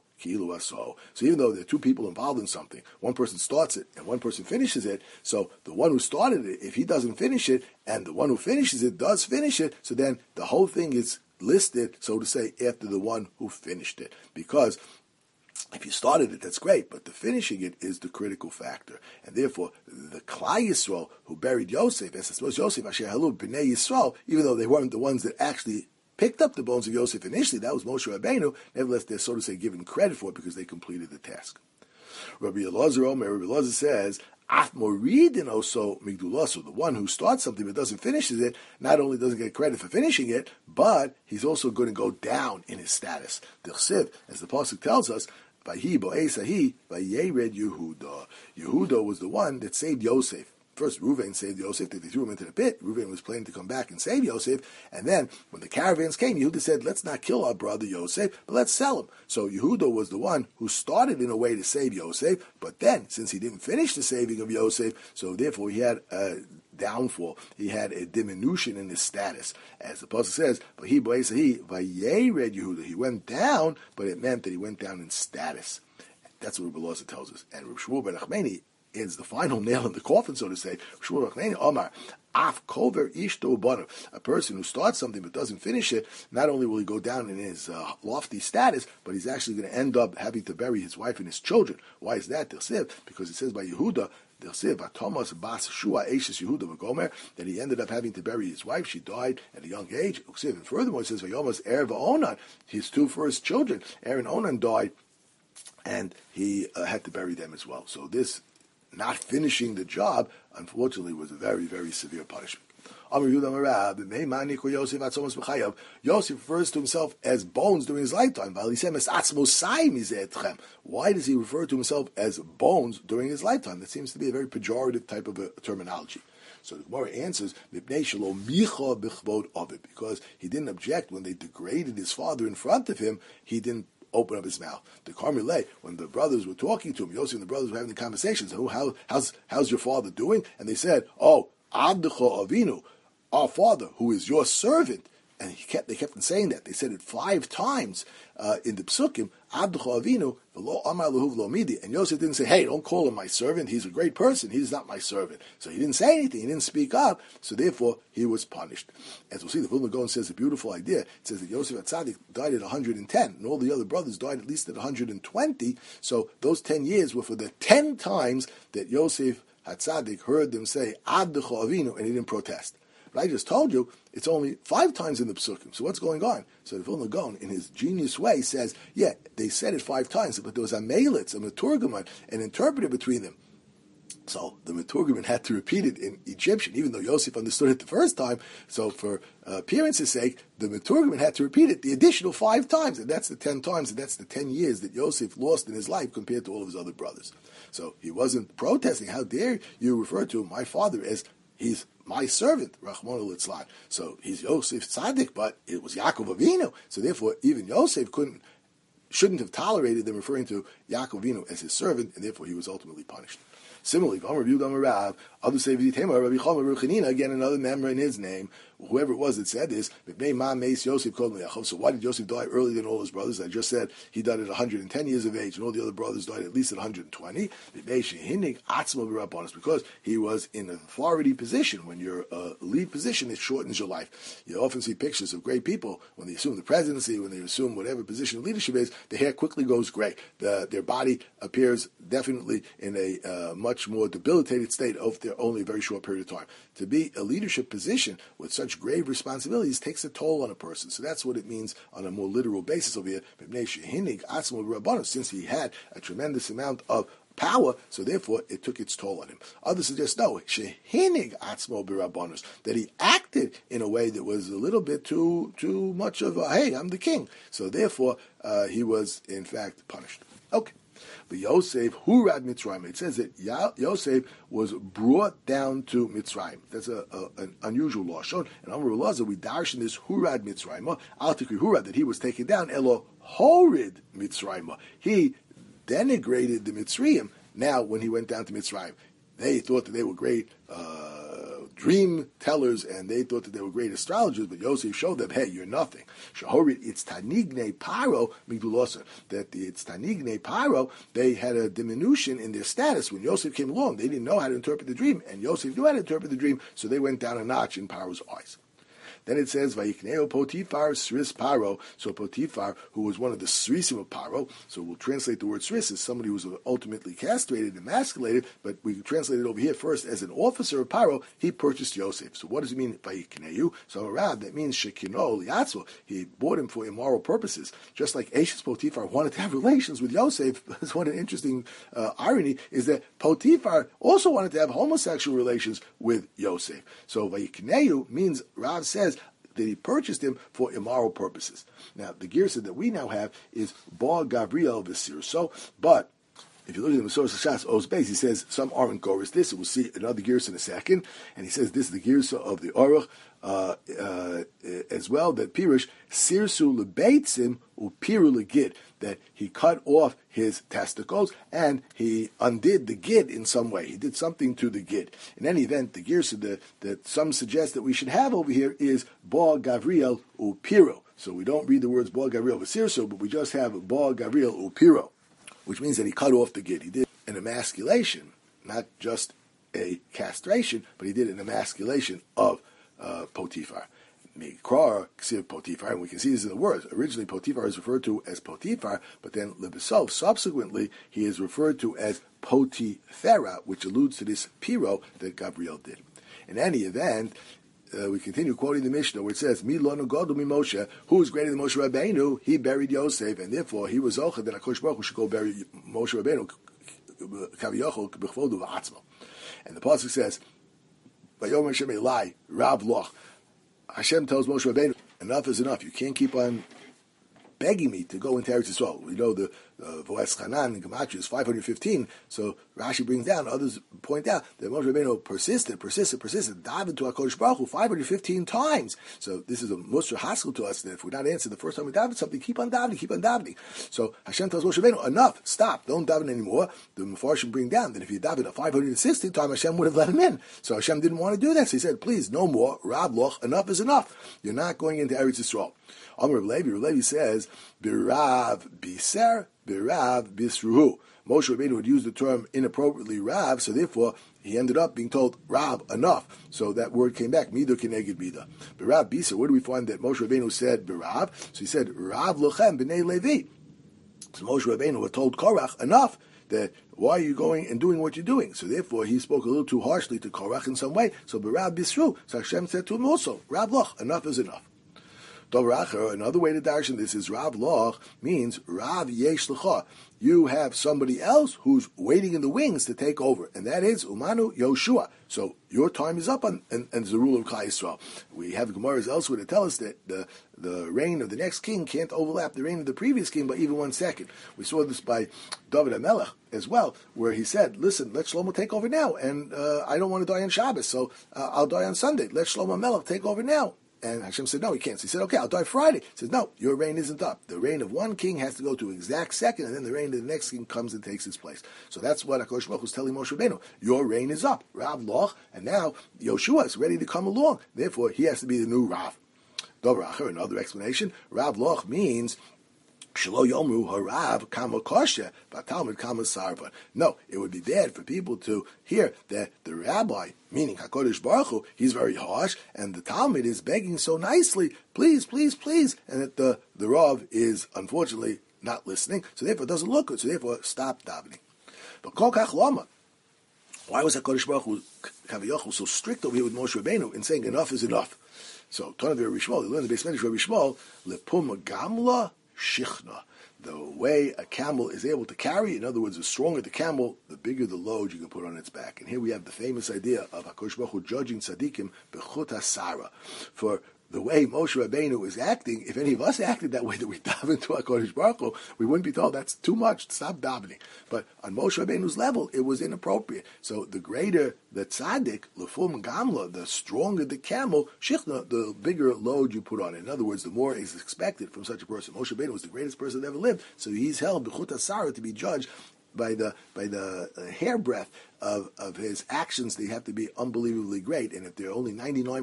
So even though there are two people involved in something, one person starts it and one person finishes it, so the one who started it, if he doesn't finish it, and the one who finishes it does finish it, so then the whole thing is listed, so to say, after the one who finished it. Because if you started it, that's great, but the finishing it is the critical factor. And therefore, the Klal Yisrael who buried Yosef, as I suppose Yosef, Asher Halu B'nei Yisrael, even though they weren't the ones that actually picked up the bones of Yosef initially, that was Moshe Rabbeinu, nevertheless they're, so to say, given credit for it because they completed the task. Rabbi Elazar says, Af moridin also migdulaso, the one who starts something but doesn't finish it, not only doesn't get credit for finishing it, but he's also going to go down in his status. D'chsiv, as the pasuk tells us, Vayi bo'esahi, vayered Yehuda. Yehuda was the one that saved Yosef. first Reuven saved Yosef, they threw him into the pit. Reuven was planning to come back and save Yosef, and then when the caravans came, Yehuda said, let's not kill our brother Yosef, but let's sell him. So Yehuda was the one who started in a way to save Yosef, but then, since he didn't finish the saving of Yosef, so therefore he had a downfall, he had a diminution in his status. As the Pasuk says, he Vayered Yehuda, he went down, but it meant that he went down in status. That's what Rebbe Loza tells us. And Reb Shmuel ben Achmeni is the final nail in the coffin, so to say. Shmuel ben Achmeni, Omar, Af kover ishto banav. A person who starts something but doesn't finish it, not only will he go down in his lofty status, but he's actually going to end up having to bury his wife and his children. Why is that? Because it says by Yehuda, that he ended up having to bury his wife. She died at a young age. And furthermore, it says his two first children, Aaron and Onan, died, and he had to bury them as well. So this not finishing the job, unfortunately, was a very, very severe punishment. Yosef refers to himself as bones during his lifetime. Why does he refer to himself as bones during his lifetime? That seems to be a very pejorative type of a terminology. So the Gemara answers, because he didn't object when they degraded his father in front of him, he didn't open up his mouth. The Carmelite, when the brothers were talking to him, Yosef and the brothers were having the conversations, how's your father doing? And they said, Abdecha Avinu, our father, who is your servant. And they kept on saying that. They said it 5 times in the Psukim, Abdecha Avinu, v'lo amar lehu v'lo midi. And Yosef didn't say, hey, don't call him my servant. He's a great person. He's not my servant. So he didn't say anything. He didn't speak up. So therefore, he was punished. As we'll see, the Vilna Gaon says a beautiful idea. It says that Yosef HaTzadik died at 110, and all the other brothers died at least at 120. So those 10 years were for the 10 times that Yosef HaTzadik heard them say, Abdecha Avinu, and he didn't protest. But I just told you, it's only 5 times in the Psukim. So what's going on? So the Vilna Gaon, in his genius way, says, yeah, they said it 5 times, but there was a Meilitz, a Meturgaman, an interpreter between them. So the Meturgaman had to repeat it in Egyptian, even though Yosef understood it the first time. So for appearance's sake, the Meturgaman had to repeat it the additional 5 times, and that's the 10 times, and that's the 10 years that Yosef lost in his life compared to all of his other brothers. So he wasn't protesting. How dare you refer to my father as he's my servant, Rachmana litzlan. So he's Yosef Tzaddik, but it was Yaakov Avinu. So therefore, even Yosef shouldn't have tolerated them referring to Yaakov Avinu as his servant, and therefore he was ultimately punished. Similarly, again another member in his name, whoever it was that said this, so why did Yosef die earlier than all his brothers? I just said he died at 110 years of age, and all the other brothers died at least at 120. Because he was in an authority position. When you're a lead position, it shortens your life. You often see pictures of great people, when they assume the presidency, when they assume whatever position of leadership is, the hair quickly goes gray. Their body appears definitely in a much more debilitated state after only a very short period of time. To be a leadership position with such grave responsibilities takes a toll on a person. So that's what it means on a more literal basis over here. Since he had a tremendous amount of power, so therefore it took its toll on him. Others suggest no, that he acted in a way that was a little bit too much of a, hey, I'm the king. So therefore he was in fact punished. Okay. But Yosef, Hurad Mitzrayim, it says that Yosef was brought down to Mitzrayim. That's an unusual law. Shown in Amar Elazar, we darshan this Hurad Mitzrayim, Al Tikri Hurad, that he was taken down, Elo Horid Mitzrayim. He denigrated the Mitzrayim. Now, when he went down to Mitzrayim, they thought that they were great dream tellers, and they thought that they were great astrologers, but Yosef showed them, hey, you're nothing. Shahorit Itztanigne Paro Migdulosa, that the Itztanigne Paro, they had a diminution in their status. When Yosef came along, they didn't know how to interpret the dream, and Yosef knew how to interpret the dream, so they went down a notch in Paro's eyes. Then it says, Vayikneo Potifar Sris Paro. So Potifar, who was one of the Srisim of Paro, so we'll translate the word Sris as somebody who was ultimately castrated and emasculated, but we can translate it over here first as an officer of Paro. He purchased Yosef. So what does it mean, Vayikneu? So Arab, that means Shekino Liatzvo. He bought him for immoral purposes. Just like Ashes Potifar wanted to have relations with Yosef. That's one interesting irony, is that Potifar also wanted to have homosexual relations with Yosef. So Vayikneu means, Rav says, that he purchased him for immoral purposes. Now, the girsa that we now have is Bar Gabriel Visir. So, but If you look at the Masoras Shas Oz Beis, he says some aren't Goris this, and we'll see another Girsa in a second. And he says this is the Girsa of the Aruch as well, that Pirush, Sirsu Lebeitzim Upiru Legid, that he cut off his testicles and he undid the gid in some way. He did something to the gid. In any event, the Girsa that some suggest that we should have over here is Ba Gavriel Upiru. So we don't read the words Ba Gavriel Vasirsu, but we just have Ba Gavriel Upiru, which means that he cut off the gid. He did an emasculation, not just a castration, but he did an emasculation of Potiphar. Mikrar Ksiv Potiphar, and we can see this in the words. Originally, Potiphar is referred to as Potiphar, but then Lebesov, subsequently, he is referred to as Potiphera, which alludes to this Piro that Gabriel did. In any event, we continue quoting the Mishnah where it says, Mi lo negodu mi Moshe, who is greater than Moshe Rabbeinu, he buried Yosef, and therefore he was zocheh that HaKadosh Baruch Hu should go bury Moshe Rabbeinu, Kaviyochel, b'chvodu v'atzmo. And the pasuk says, Vayomer Hashem Elai, Rav Loch. Hashem tells Moshe Rabbeinu, enough is enough. You can't keep on begging me to go into Eretz Yisrael. We know the Voes Chanan in Gematria is 515, so Rashi brings down, others point out that Moshe Rabbeinu persisted, davened to HaKadosh Baruch Hu 515 times. So this is a Musar Haskell to us, that if we're not answered the first time we daven something, keep on davening. So Hashem tells Moshe Rabbeinu, enough, stop, don't daven anymore. The Mefarshim bring down that if he davened a 516 time, Hashem would have let him in. So Hashem didn't want to do that, so he said, please, no more, Rab Loch, enough is enough. You're not going into Eretz Yisrael. Amar Reb Levi says, Birav biser, Birav bisruhu. Moshe Rabbeinu would use the term inappropriately, Rav, so therefore he ended up being told, Rav, enough. So that word came back, Midah keneged Midah. Birav biser, where do we find that Moshe Rabbeinu said Birav? So he said, Rav lochem b'nei Levi. So Moshe Rabbeinu was told Korach, enough, that why are you going and doing what you're doing? So therefore he spoke a little too harshly to Korach in some way. So Birav bisru. So Hashem said to him also, Rav loch, enough is enough. Another way to darshan this is Rav Loch means Rav Yesh L'cha. You have somebody else who's waiting in the wings to take over, and that is Umanu Yoshua. So your time is up, and the rule of Klal Yisrael. We have Gemaras elsewhere to tell us that the reign of the next king can't overlap the reign of the previous king by even 1 second. We saw this by David HaMelech as well, where he said, listen, let Shlomo take over now, and I don't want to die on Shabbos, so I'll die on Sunday. Let Shlomo HaMelech take over now. And Hashem said, no, he can't. So he said, okay, I'll die Friday. He says, no, your reign isn't up. The reign of one king has to go to exact second, and then the reign of the next king comes and takes his place. So that's what HaKadosh Baruch Hu is telling Moshe Rabbeinu. Your reign is up, Rav Loch, and now Yoshua is ready to come along. Therefore, he has to be the new Rav. Dover Acher, another explanation, Rav Loch means Shelo Yomru Harav Kama Kosher, Talmud Kama Sarva. No, it would be bad for people to hear that the rabbi, meaning HaKadosh Baruch Hu, he's very harsh, and the Talmud is begging so nicely, please, please, please, and that the Rav is unfortunately not listening, so therefore it doesn't look good, so therefore stop davening. But Kol Kach Lama, why was HaKadosh Baruch Hu Kaviyachol so strict over here with Moshe Rabbeinu in saying enough is enough? So, Tanav Rabbi Shmuel, you learn the Beis Medrash Rabbi Shmuel, Lepuma Gamla Shichna. The way a camel is able to carry, in other words, the stronger the camel, the bigger the load you can put on its back. And here we have the famous idea of HaKadosh Baruch Hu judging tzaddikim b'chut hasara. For the way Moshe Rabbeinu is acting, if any of us acted that way, that we daven to HaKadosh Baruch Hu, we wouldn't be told that's too much, stop davening. But on Moshe Rabbeinu's level, it was inappropriate. So the greater the tzaddik, lefum gamla, the stronger the camel, shichna, the bigger load you put on it. In other words, the more is expected from such a person. Moshe Rabbeinu was the greatest person that ever lived, so he's held b'chut hasara to be judged by the hairbreadth of his actions. They have to be unbelievably great, and if they're only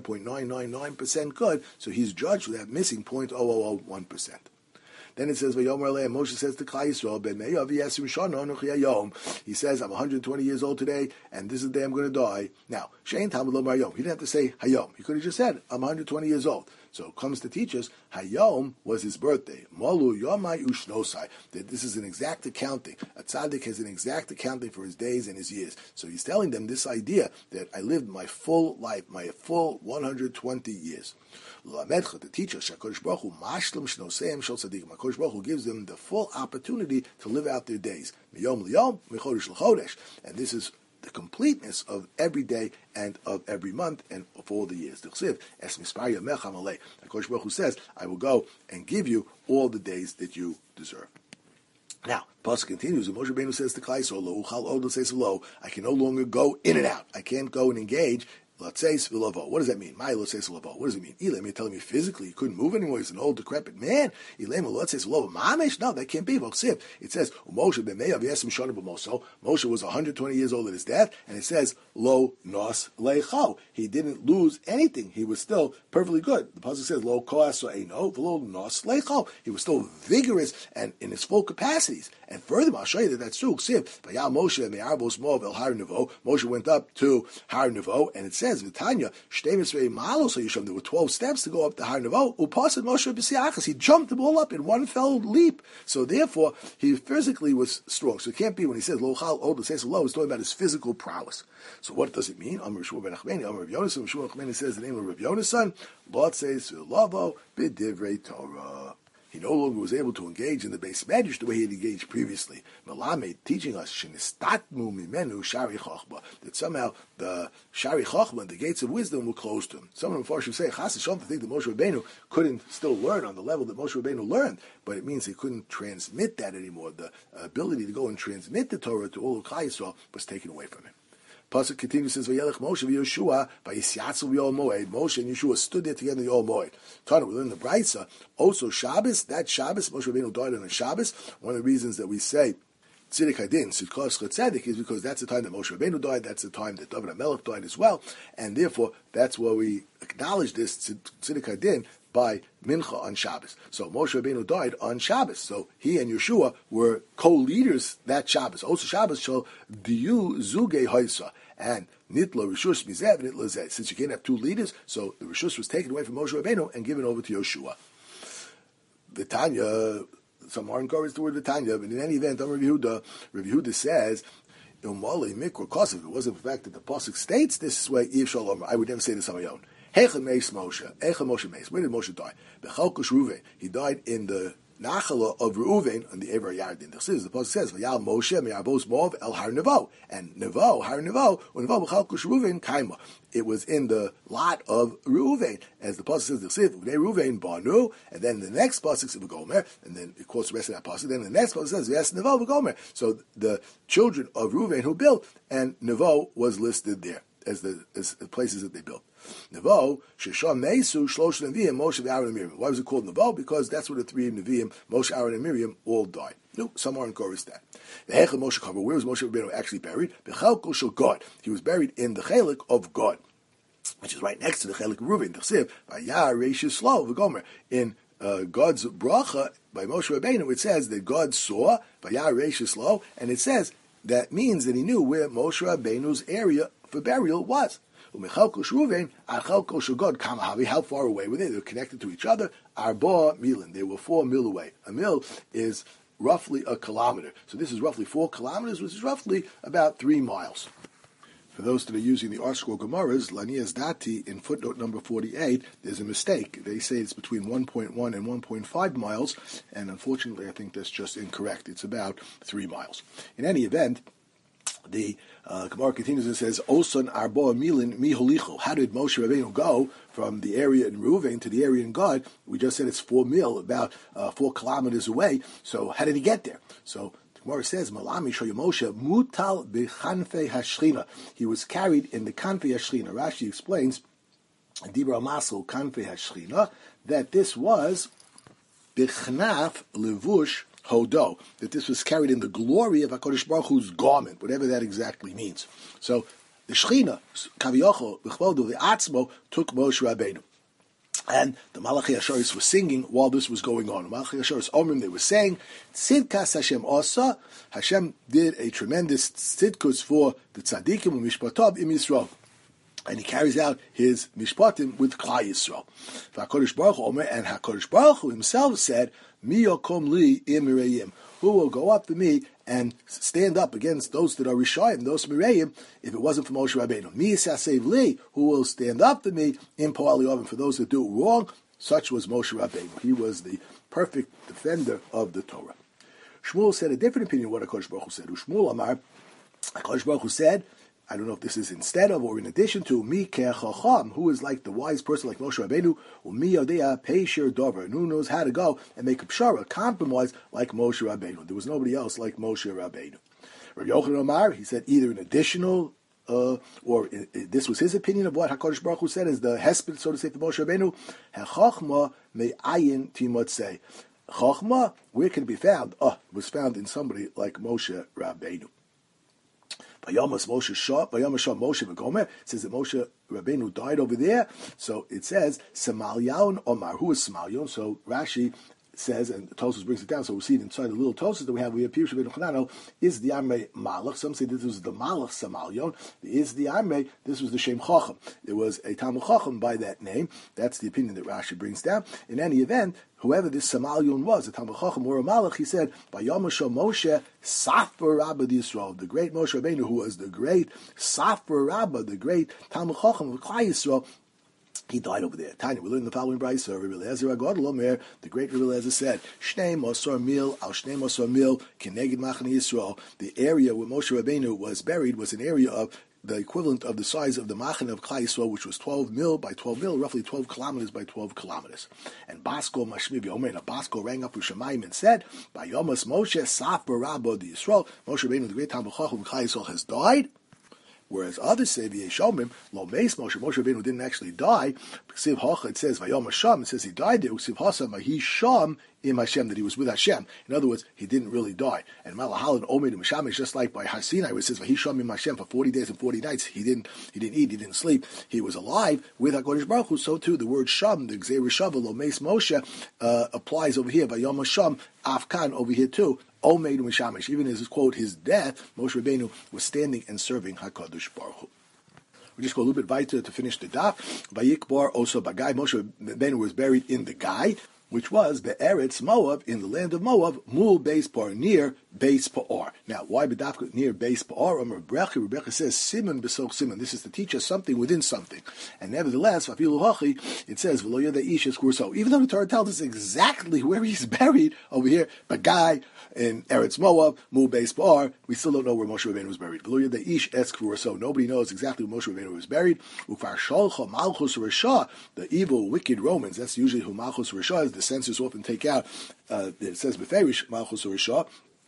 99.999% good, so he's judged with that missing 0.0001%. Then it says, Moshe says to Klal Yisrael, he says, I'm 120 years old today, and this is the day I'm going to die. Now, Shein Talmud Lo Hayom. He didn't have to say Hayom. He could have just said, I'm 120 years old. So it comes to teach us, Hayom was his birthday. Molu Yomai Ushnosai. That this is an exact accounting. A tzaddik has an exact accounting for his days and his years. So he's telling them this idea that I lived my full life, my full 120 years. To teach us, HaKadosh Baruch Hu mashlim shnoseim shel tzaddikim. HaKadosh Baruch Hu gives them the full opportunity to live out their days. Miyom liyom, michodesh l'chodesh. And this is the completeness of every day and of every month and of all the years. The Chsiv, Es Mispar Yamecha Malei. HaKadosh Baruch Hu says, I will go and give you all the days that you deserve. Now, the pasuk continues, and Moshe Rabbeinu says to Klai Yisrael, "Lo uchal od l'seis lo." I can no longer go in and out. I can't go and engage. L'tseis v'lavo. What does that mean? My l'tseis v'lavo. What does it mean? Elam, you're telling me physically he couldn't move anymore. He's an old, decrepit man. Elam l'tseis v'lavo. Mamish? No, that can't be. It says, Moshe b'meyav yesim shana b'moso. Moshe was 120 years old at his death, and it says, Lo nos leicho. He didn't lose anything. He was still perfectly good. The pasuk says, Lo koas eino v'lo nos leicho. He was still vigorous and in his full capacities. And furthermore, I'll show you that that's true. Moshe went up to Har Nevo, and it says, V'tanya, there were 12 steps to go up to Har Nevo. Upasad Moshe b'siachas. He jumped them all up in one fell leap. So therefore, he physically was strong. So it can't be when he says Lo chal od l'seis lo, he's talking about his physical prowess. So what does it mean? Amar Shmuel ben Achmeni, Amar Rav Yonasan. Shmuel ben Achmeni says the name of Rav Yonasan. Lo tzeis v'lavo b'divrei Torah. He no longer was able to engage in the base medrash the way he had engaged previously. Melamed teaching us shenistatmu mimenu shari chochma, that somehow the shari chochma, the gates of wisdom, were closed to him. Some of the Mepharshim say chas v'shalom to think that Moshe Rabbeinu couldn't still learn on the level that Moshe Rabbeinu learned, but it means he couldn't transmit that anymore. The ability to go and transmit the Torah to all of Klal Yisrael was taken away from him. Pasuk continues, says, Vayelech Moshe v'Yoshua v'Yisyatzu v'Yol Moed. Moshe and Yeshua stood there together in the Yol Moed. Tana, within the Brisa, also Shabbos, that Shabbos, Moshe Rabbeinu died on a Shabbos. One of the reasons that we say Tziddik Hadin, Tzidkos Tzedek, is because that's the time that Moshe Rabbeinu died, that's the time that David HaMelech died as well, and therefore, that's why we acknowledge this Tziddik Hadin by Mincha on Shabbos. So Moshe Rabbeinu died on Shabbos. So he and Yeshua were co-leaders that Shabbos. Also Shabbos shall diyu zuge haisa. And nitla rishus mizev nitla zeh. Since you can't have two leaders, so the rishus was taken away from Moshe Rabbeinu and given over to Yeshua. The Tanya, some are encouraged the word Vitanya, but in any event, Rav Yehuda says, Ilmali mikra kosev. It wasn't the fact that the pasuk states this way. I would never say this on my own. Heicha meis Moshe. Heicha Moshe meis. Where did Moshe die? Bechalkush Ruvain. He died in the Nachala of Reuven on the Ever Yardin. The pasuk says, "Vayal Moshe me'arbos Moav el Har Nevo," and Nevo, Har Nevo, or Nevo b'chalkush Reuven kaima. It was in the lot of Reuven, as the pasuk says, "The Sif Reuven banu," and then the next pasuk says V'gomer, and then it quotes the rest of that pasuk. Then the next pasuk says, "Yes, Nevo V'gomer." So the children of Reuven who built, and Nevo was listed there as the places that they built. Nevo, Shesham Meisu, Shlosh Nevi'im, Moshe, Aaron, and Miriam. Why was it called Nevo? Because that's where the three Nevi'im, Moshe, Aaron, and Miriam, all died. No, some are encouraged that. The Hechel Moshe Chaver, where was Moshe Rabbeinu actually buried? Bechalko Shel God. He was buried in the Chelik of God, which is right next to the Chelik of Reuven. The Chsiv, Vayar Reishis Lo, V'gomer. In God's bracha by Moshe Rabbeinu, it says that God saw Vayar Reishis Lo, and it says that means that he knew where Moshe Rabbeinu's area for burial was. How far away were they? They were connected to each other. Arba milin. They were 4 mil away. A mil is roughly a kilometer. So this is roughly 4 kilometers, which is roughly about 3 miles. For those that are using the ArtScroll Gemaras, Lanias Dati, in footnote number 48, there's a mistake. They say it's between 1.1 and 1.5 miles, and unfortunately I think that's just incorrect. It's about 3 miles. In any event, the Gemara continues and says, Osan arba milin miholicho. How did Moshe Rabbeinu go from the area in Reuven to the area in God? We just said it's 4 mil, about 4 kilometers away. So how did he get there? So the Gemara says, Malami shoyu Moshe mutal bechanfei hashchina. He was carried in the kanfei hashchina. Rashi explains, Dibra Masel kanfei hashchina, that this was bechnaf levush Hodo, that this was carried in the glory of HaKadosh Baruch Hu's garment, whatever that exactly means. So the Shechina, Kaviyocho, B'chvodo, the Atzmo, took Moshe Rabbeinu. And the Malachi Asharis were singing while this was going on. The Malachi Asharis Omrim, they were saying, Tzidkas Hashem Osa, Hashem did a tremendous tzidkus for the tzaddikim and mishpatav im Yisrael. And he carries out his mishpatim with Klal Yisrael. HaKadosh Baruch Hu Omer, and HaKadosh Baruch Hu himself said, Mi yokom li im mirayim. Who will go up to me and stand up against those that are Rishayim, those Mirayim, if it wasn't for Moshe Rabbeinu? Mi yisasev li, who will stand up to me in Po'ali Oven, for those that do it wrong. Such was Moshe Rabbeinu. He was the perfect defender of the Torah. Shmuel said a different opinion of what HaKadosh Baruch Hu said. Shmuel Amar, HaKadosh Baruch Hu said, I don't know if this is instead of or in addition to Mi Kechacham, who is like the wise person like Moshe Rabbeinu, Mi Yodea Peishir Dover, and who knows how to go and make a pshara, compromise like Moshe Rabbeinu. There was nobody else like Moshe Rabbeinu. Rabbi Yochanan Omar, he said either an additional, this was his opinion of what HaKadosh Baruch Hu said is the hesped, so to say, for Moshe Rabbeinu. Hechachma me'ayin timotzei. Chachma, where can it be found? It was found in somebody like Moshe Rabbeinu. Vayamas Moshe Shah, Vayamas Shah Moshe v'Gomer. It says that Moshe Rabbeinu died over there. So it says Samalyaun Omar. Who is Samalyaun? So Rashi says, and Tosfos brings it down, so we see it inside the little Tosfos that we have Pirush Rabbeinu Chanano, is the Amrei Malach. Some say this was the Malach Samalyon. Is the Amrei, this was the Shem Chacham. There was a Talmud Chacham by that name. That's the opinion that Rashi brings down. In any event, whoever this Samalyon was, a Talmud Chacham or a Malach, he said, Vayamasha Moshe Safer Rabba Yisrael, the great Moshe Rabbeinu, who was the great Safer Rabba, the great Talmud Chacham of Klal Yisrael. He died over there. Tanya, we learn the following brayso. Rabbi Eliezer Agadol Omer, the great Rabbi Eliezer said, Shnei Mosor Mil, Al Shnei Mosor Mil, Keneged Machane Yisrael. The area where Moshe Rabbeinu was buried was an area of the equivalent of the size of the Machane of Klal Yisrael, which was 12 mil by 12 mil, roughly 12 kilometers by 12 kilometers. And Basko Mashmi Omer, and Basko rang up Ushamayim and said, by Yomas Moshe Safer Rabba the Yisrael, Moshe Rabbeinu, the great Talmud Chacham of Klal Yisrael, has died. Whereas others say, V'yeshomim, lo meis Moshe Rabbeinu didn't actually die. Ksiv Hacha, it says, Vayom Hashem, it says he died there. Ksiv Hasa, Mahi Sham, im Hashem, that he was with Hashem. In other words, he didn't really die. And Malahal and Omer and Masham is just like by Har Sinai, where it says, Vahi Sham im Hashem, for 40 days and 40 nights. He didn't eat, he didn't sleep. He was alive with HaKadosh Baruch Hu. So too, the word Sham, the Gzeir Shava, lo meis Moshe, applies over here. Vayom Hashem, Afkan over here too. Omer and Mashamish. Even as, quote, his death, Moshe Rabbeinu was standing and serving HaKadosh Baruch Hu. We just go a little bit weiter to finish the daf. Vayikbar also Bagai. Moshe Rabbeinu was buried in the Gai, which was Be'eretz Moab, in the land of Moab, Mul Beis Par, near Beis Pa'or. Now, why B'dafka near Beis Pa'or? Rebecca says, Simon B'soch Simon. This is to teach us something within something. And nevertheless, Vafilu Hachi, it says, V'lo Yada Ish Eskurso. Even though the Torah tells us exactly where he's buried, over here, Bagai, in Eretz Moab, Mul Beis Pa'or, we still don't know where Moshe Rabbeinu was buried. V'lo Yada Ish Eskurso. Nobody knows exactly where Moshe Rabbeinu was buried. Ukvar Sholcha Malchus Rasha, the evil, wicked Romans. That's usually who Malchus Rasha is. The censors often take out, it says Beferish, Malchus Rasha.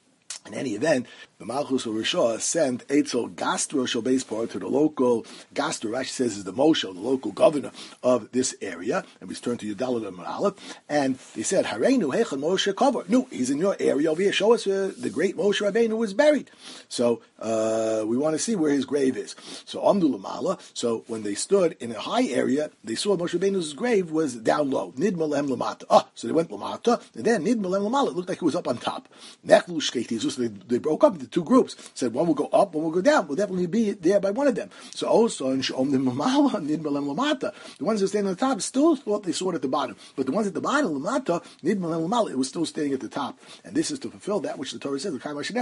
In any event, the Malchus of Rishah sent Eitzel Gastro Shalbeispar to the local Gastro, Rashi says is the Moshe, the local governor of this area. And we turn to Yudalad and Aleph, and they said, Hareinu Hechan Moshe Kovar. No, he's in your area over here. Show us where the great Moshe Rabbeinu was buried. So we want to see where his grave is. So Amdu Lamala. So when they stood in a high area, they saw Moshe Rabbeinu's grave was down low. Nid Malem Lamata. So they went Lamata, and then Nid Malem Lamala. It looked like it was up on top. Nechlu Shketi. So they broke up into two groups. Said one will go up, one will go down. We'll definitely be there by one of them. So also in Shom Mamala, Nid Malem Lamata. The ones who stand on the top still thought they saw it at the bottom. But the ones at the bottom, Lamata, Nid Malem Lamala, it was still standing at the top. And this is to fulfill that which the Torah says,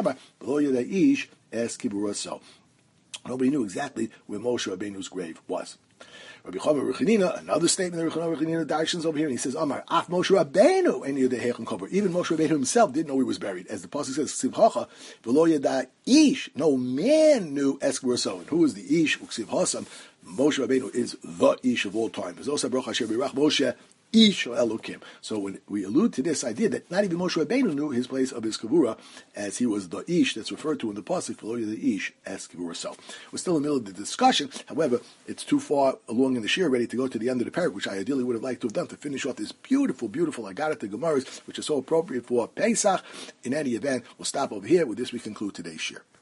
nobody knew exactly where Moshe Rabbeinu's grave was. Rabbi Chama Rechanina, another statement that Rabbi Chama Rechanina Darshans over here, and he says, Amar, Af Moshe Rabbeinu, any of the Heichon Kover. Even Moshe Rabbeinu himself didn't know he was buried. As the Pasuk says, Ksivhacha, V'lo Yada Ish, no man knew Eskwurso. And who is the Ish? Uksiv Hasam, Moshe Rabbeinu is the Ish of all time. There's also Baruch Hashem Birach Moshe, Ish Elokim. So when we allude to this idea that not even Moshe Rabbeinu knew his place of his kavura, as he was the Ish that's referred to in the pasuk, the Ish as kavura. So we're still in the middle of the discussion. However, it's too far along in the shir ready to go to the end of the parak, which I ideally would have liked to have done to finish off this beautiful, beautiful Agadah Gemaras, which is so appropriate for Pesach. In any event, we'll stop over here. With this, we conclude today's shir.